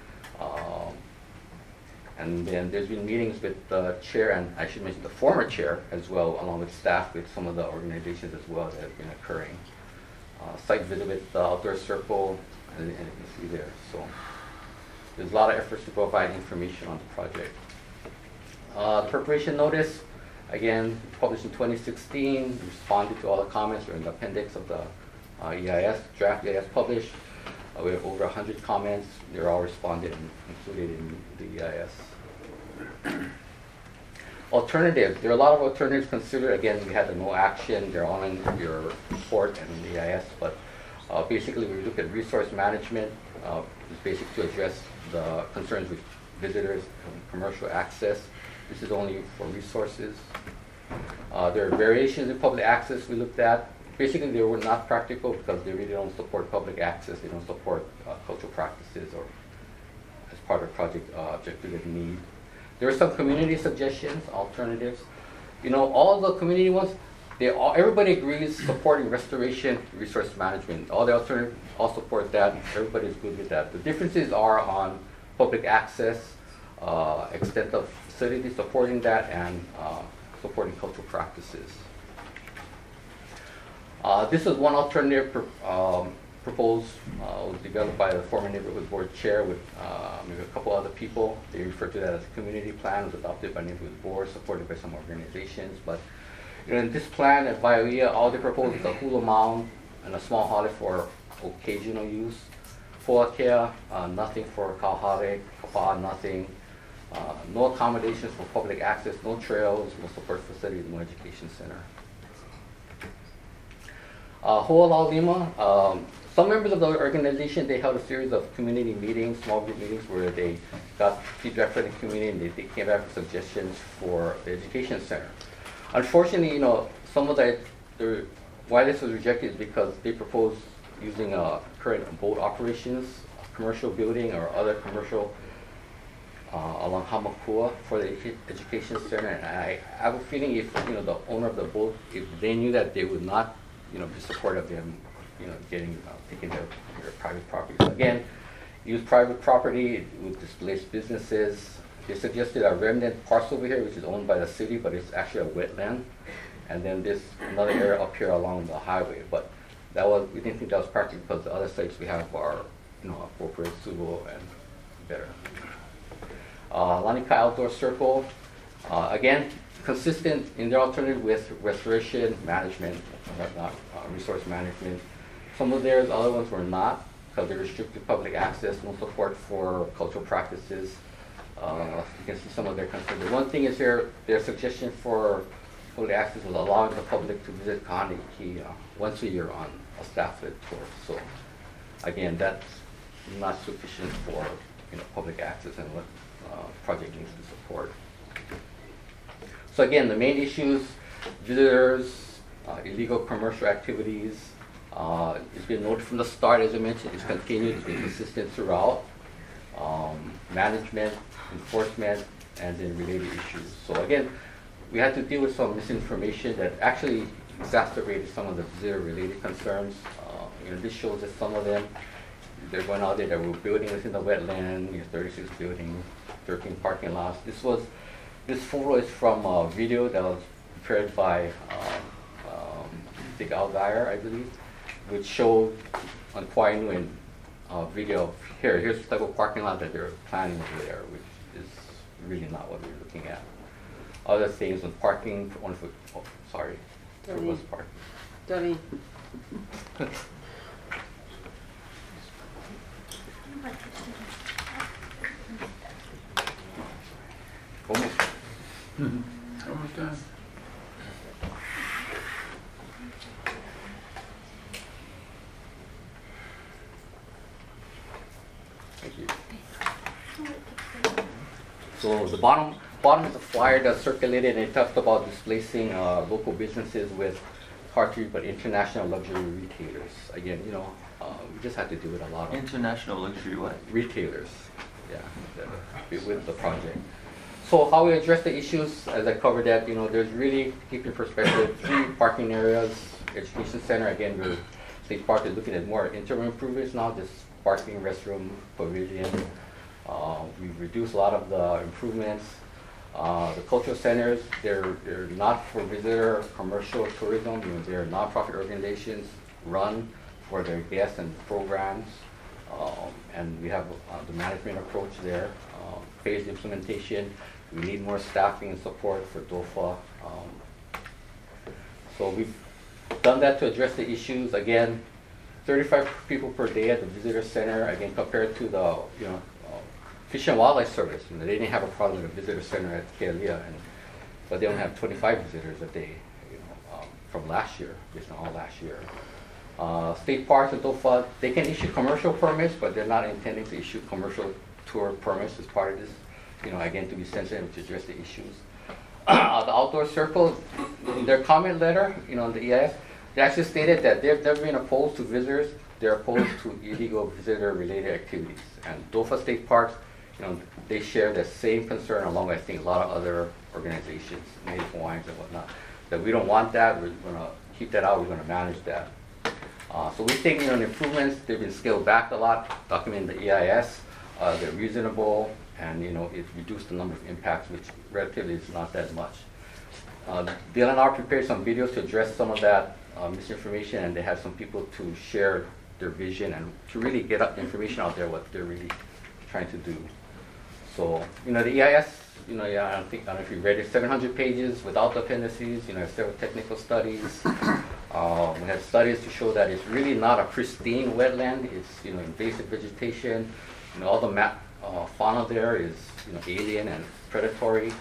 And then there's been meetings with the chair, and I should mention the former chair as well, along with staff with some of the organizations as well that have been occurring. Site visit with the Outdoor Circle, and you can see there. So there's a lot of efforts to provide information on the project. The preparation notice, again, published in 2016, responded to all the comments. They're in the appendix of the EIS, draft EIS published. We have over 100 comments. They're all responded and included in the EIS. Alternatives. There are a lot of alternatives considered. Again, we had the no action. They're all in your report and the EIS. But basically, we look at resource management. It's basic to address the concerns with visitors and commercial access. This is only for resources. There are variations in public access we looked at. Basically, they were not practical because they really don't support public access. They don't support cultural practices or as part of project objective of need. There are some community suggestions, alternatives. All the community ones, everybody agrees supporting restoration, resource management. All the alternatives all support that. Everybody's good with that. The differences are on public access, extent of facilities supporting that, and supporting cultural practices. This is one alternative proposed, was developed by the former neighborhood board chair with maybe a couple other people. They refer to that as a community plan. It was adopted by neighborhood board, supported by some organizations. But in this plan at Waiʻia, all they propose is a hula mound and a small hale for occasional use. Fuakea, nothing for Kauhale, Kapa'a, nothing. No accommodations for public access, no trails, no support facilities, no education center. Ho'olaulima, some members of the organization, they held a series of community meetings, small group meetings, where they got feedback from the community and they came back with suggestions for the education center. Unfortunately, some of why this was rejected is because they proposed using current boat operations, commercial building or other commercial along Hamakua for the education center. And I have a feeling if the owner of the boat, if they knew that, they would not be supportive of them taking their private property. So again, use private property, it would displace businesses. They suggested a remnant parcel over here, which is owned by the city, but it's actually a wetland. And then this another area up here along the highway. But we didn't think that was practical because the other sites we have are appropriate, suitable, and better. Lanikai Outdoor Circle, again, consistent in their alternative with restoration management, not resource management. Some of theirs, other ones were not, because they restricted public access, no support for cultural practices. You can see some of their concerns. The one thing is their suggestion for public access was allowing the public to visit Kahaniki once a year on a staff-led tour. So again, that's not sufficient for public access and what project needs to support. So again, the main issues: visitors, illegal commercial activities. It's been noted from the start, as I mentioned, it's continued, it's been consistent throughout. Management, enforcement, and then related issues. So again, we had to deal with some misinformation that actually exacerbated some of the visitor-related concerns. This shows that some of them, they're going out there that were building within the wetland, 36 buildings, 13 parking lots. This photo is from a video that was prepared by Dick Algier, I believe, which showed on Kauai video of here's the type of parking lot that they're planning over there, which is really not what we're looking at. Other things on parking, there was parking. Donnie. Almost done. Thank you. So the bottom of the flyer that circulated, and it talked about displacing local businesses with hard-to-reach but international luxury retailers. Again, we just had to do with a lot of international luxury what? Retailers. Yeah, with the project. So how we address the issues, as I covered that, there's really, keep in perspective, 3 parking areas, education center. Again, State Park is looking at more interim improvements now, just parking, restroom, pavilion. We've reduced a lot of the improvements. The cultural centers, they're not for visitor commercial tourism. They're nonprofit organizations run for their guests and programs. And we have the management approach there. Phased implementation. We need more staffing and support for DOFA. So we've done that to address the issues. Again, 35 people per day at the visitor center. Again, compared to the Fish and Wildlife Service, they didn't have a problem with the visitor center at Kealia, but they only have 25 visitors a day, from last year, based on all last year. State parks and DOFA, they can issue commercial permits, but they're not intending to issue commercial tour permits as part of this, again, to be sensitive to address the issues. The Outdoor Circle, in their comment letter, on the EIS, they actually stated that they've never been opposed to visitors. They're opposed to illegal visitor-related activities. And DOFA State Parks, they share the same concern along with, I think, a lot of other organizations, Native Hawaiians and whatnot, that we don't want that. We're going to keep that out. We're going to manage that. So we think, the improvements, they've been scaled back a lot, documented in the EIS. They're reasonable, and, it reduced the number of impacts, which relatively is not that much. DLNR prepared some videos to address some of that misinformation, and they have some people to share their vision and to really get up the information out there, what they're really trying to do. So, the EIS, I don't know if you read it, 700 pages without the appendices, several technical studies, We had studies to show that it's really not a pristine wetland. It's invasive vegetation. All the fauna there is alien and predatory.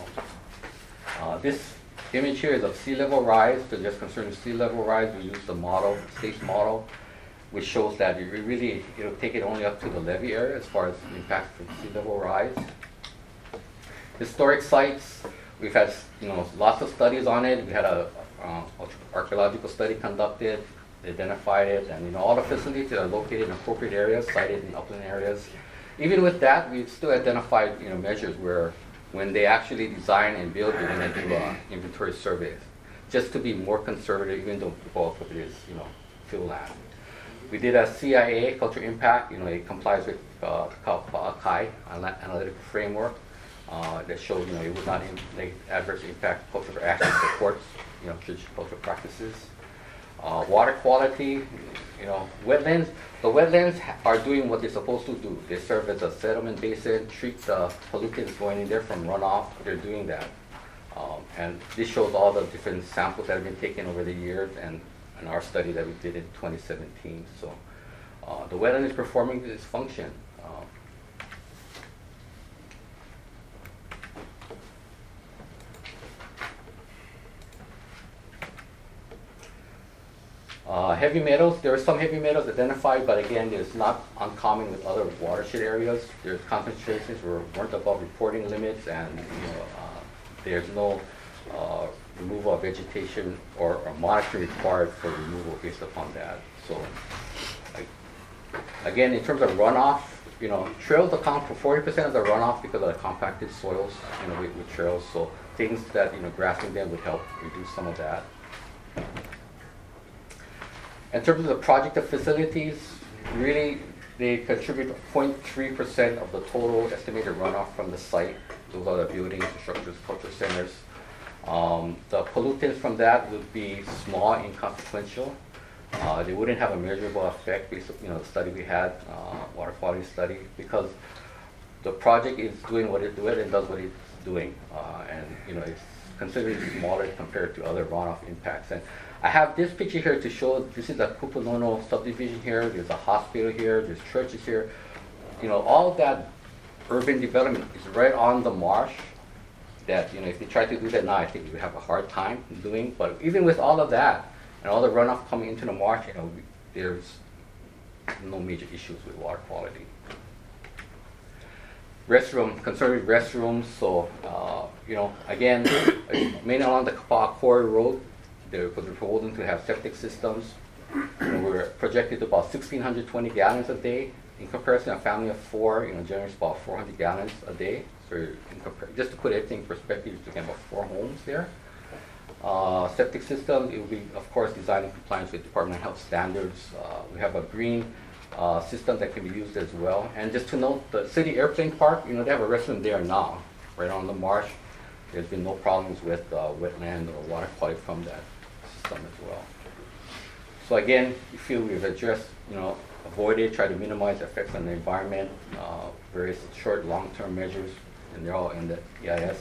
This image here is of sea level rise. So just concerning sea level rise, we use the model, STACE model, which shows that it'll take it only up to the levee area as far as impact from sea level rise. Historic sites, we've had lots of studies on it. We had a archaeological study conducted, identified it, and all the facilities that are located in appropriate areas, sited in upland areas. Even with that, we've still identified measures where when they actually design and build, they're going to do inventory surveys, just to be more conservative, even though the bulk of it is field land. We did a CIA culture impact. It complies with CAI analytical framework that shows it would not adversely impact cultural action supports traditional cultural practices. Water quality, wetlands. The wetlands are doing what they're supposed to do. They serve as a settlement basin, treat the pollutants going in there from runoff. They're doing that. And this shows all the different samples that have been taken over the years and our study that we did in 2017. So the wetland is performing its function. Heavy metals, there are some heavy metals identified, but again, it's not uncommon with other watershed areas. There's concentrations weren't above reporting limits, and there's no removal of vegetation or monitoring required for removal based upon that. So, again, in terms of runoff, trails account for 40% of the runoff because of the compacted soils, with trails. So things that grassing them would help reduce some of that. In terms of the project of facilities, really they contribute 0.3% of the total estimated runoff from the site. Those are the buildings, the structures, cultural centers. The pollutants from that would be small, inconsequential. They wouldn't have a measurable effect based on the study we had, water quality study, because the project is doing what it does and does what it's doing, and it's considerably smaller compared to other runoff impacts. And I have this picture here to show, this is a Kupanono subdivision here, there's a hospital here, there's churches here. All of that urban development is right on the marsh that, if they try to do that now, I think we would have a hard time doing. But even with all of that, and all the runoff coming into the marsh, there's no major issues with water quality. Concerned with restrooms, so, again, mainly along the Kapaa Quarry Road, we're proposing to have septic systems. We're projected about 1,620 gallons a day. In comparison, a family of four, generates about 400 gallons a day. So just to put everything in perspective, you're talking about 4 homes there. Septic system, it will be, of course, designed in compliance with Department of Health standards. We have a green system that can be used as well. And just to note, the city airplane park, they have a restroom there now, right on the marsh. There's been no problems with wetland or water quality from that system as well. So again, we feel we've addressed, avoided, try to minimize effects on the environment, various short, long-term measures, and they're all in the EIS.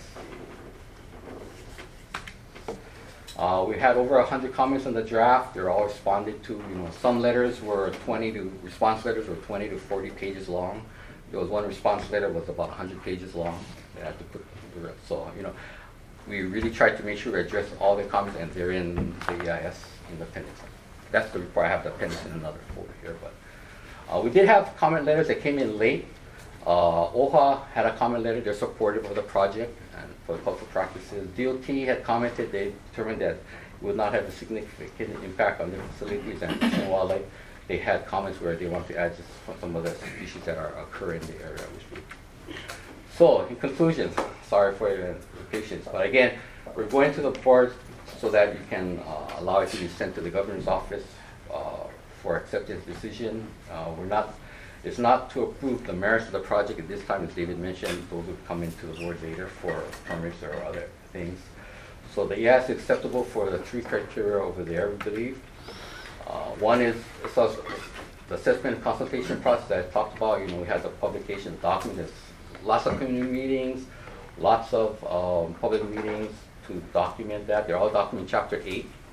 We had over 100 comments on the draft. They're all responded to. Some letters were response letters were 20 to 40 pages long. There was one response letter was about 100 pages long. They had to put so we really tried to make sure we address all the comments, and they're in the EIS in the appendix. That's the report. I have the appendix in another folder here, but we did have comment letters that came in late. OHA had a comment letter. They're supportive of the project and for the cultural practices. DOT had commented they determined that it would not have a significant impact on their facilities and Fish and Wildlife. They had comments where they want to add just some of the species that are occurring in the area. So, in conclusion, sorry for your patience, but again, we're going to the board so that you can allow it to be sent to the governor's office for acceptance decision. It's not to approve the merits of the project at this time, as David mentioned. Those would come into the board later for permits or other things. So the EIS is acceptable for the 3 criteria over there, we believe. One is the assessment and consultation process that I talked about. We had the publication document. Lots of community meetings, lots of public meetings to document that. They're all documented in Chapter 8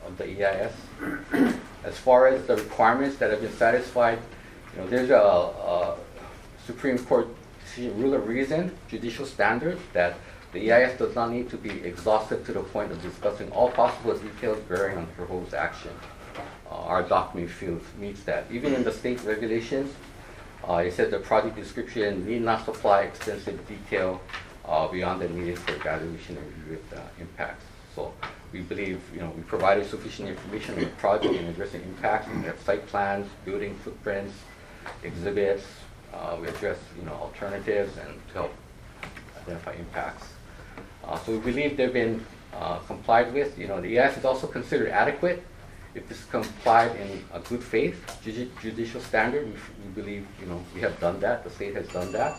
of the EIS. As far as the requirements that have been satisfied, there's a Supreme Court rule of reason, judicial standard, that the EIS does not need to be exhaustive to the point of discussing all possible details bearing on proposed action. Our document meets that. Even in the state regulations, it says the project description need not supply extensive detail beyond the needed for evaluation and review of the impacts. So we believe we provided sufficient information on the project and addressing impacts. We have site plans, building footprints, exhibits. We address alternatives and to help identify impacts. So we believe they've been complied with. The EIS is also considered adequate if it's complied in a good faith judicial standard. We believe we have done that. The state has done that.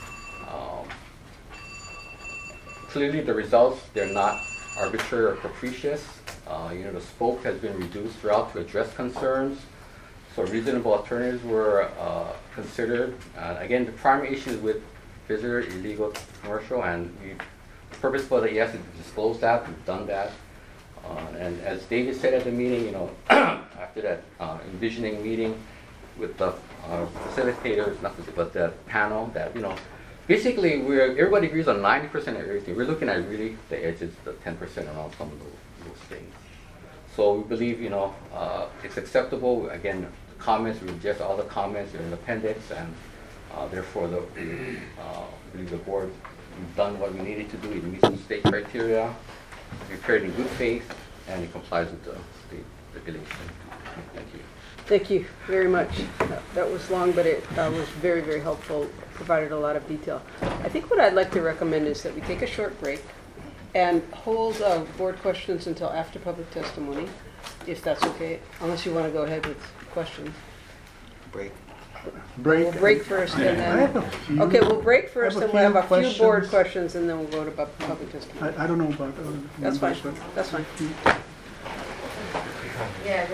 Clearly, the results, they're not arbitrary or capricious. The scope has been reduced throughout to address concerns. So reasonable alternatives were considered. Again, the primary issue is with visitor, illegal, commercial, and the purpose for the EIS is to disclose that. We've done that. And as David said at the meeting, after that envisioning meeting with the facilitators, but the panel, that basically everybody agrees on 90% of everything. We're looking at really the edges, the 10% around some of those things. So we believe it's acceptable. Again, the comments, we reject all the comments. They're in the appendix, and therefore we believe the board, we've done what we needed to do. It meets the state criteria. Prepared in good faith, and it complies with the state regulation. Thank you. Thank you very much. That was long, but it was very, very helpful. Provided a lot of detail. I think what I'd like to recommend is that we take a short break and hold board questions until after public testimony, if that's okay, unless you want to go ahead with questions. Break. We'll break first, and then... Okay, we'll break first, and we'll have a few board questions, and then we'll go to public testimony. I don't know about... That's fine. That's fine. Yeah,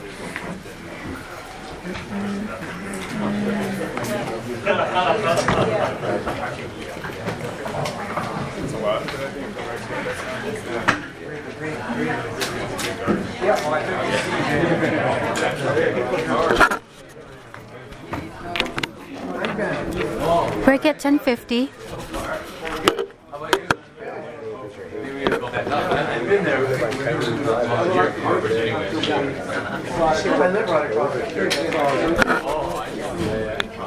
It's a lot. Break at 10:50. I live right across the street.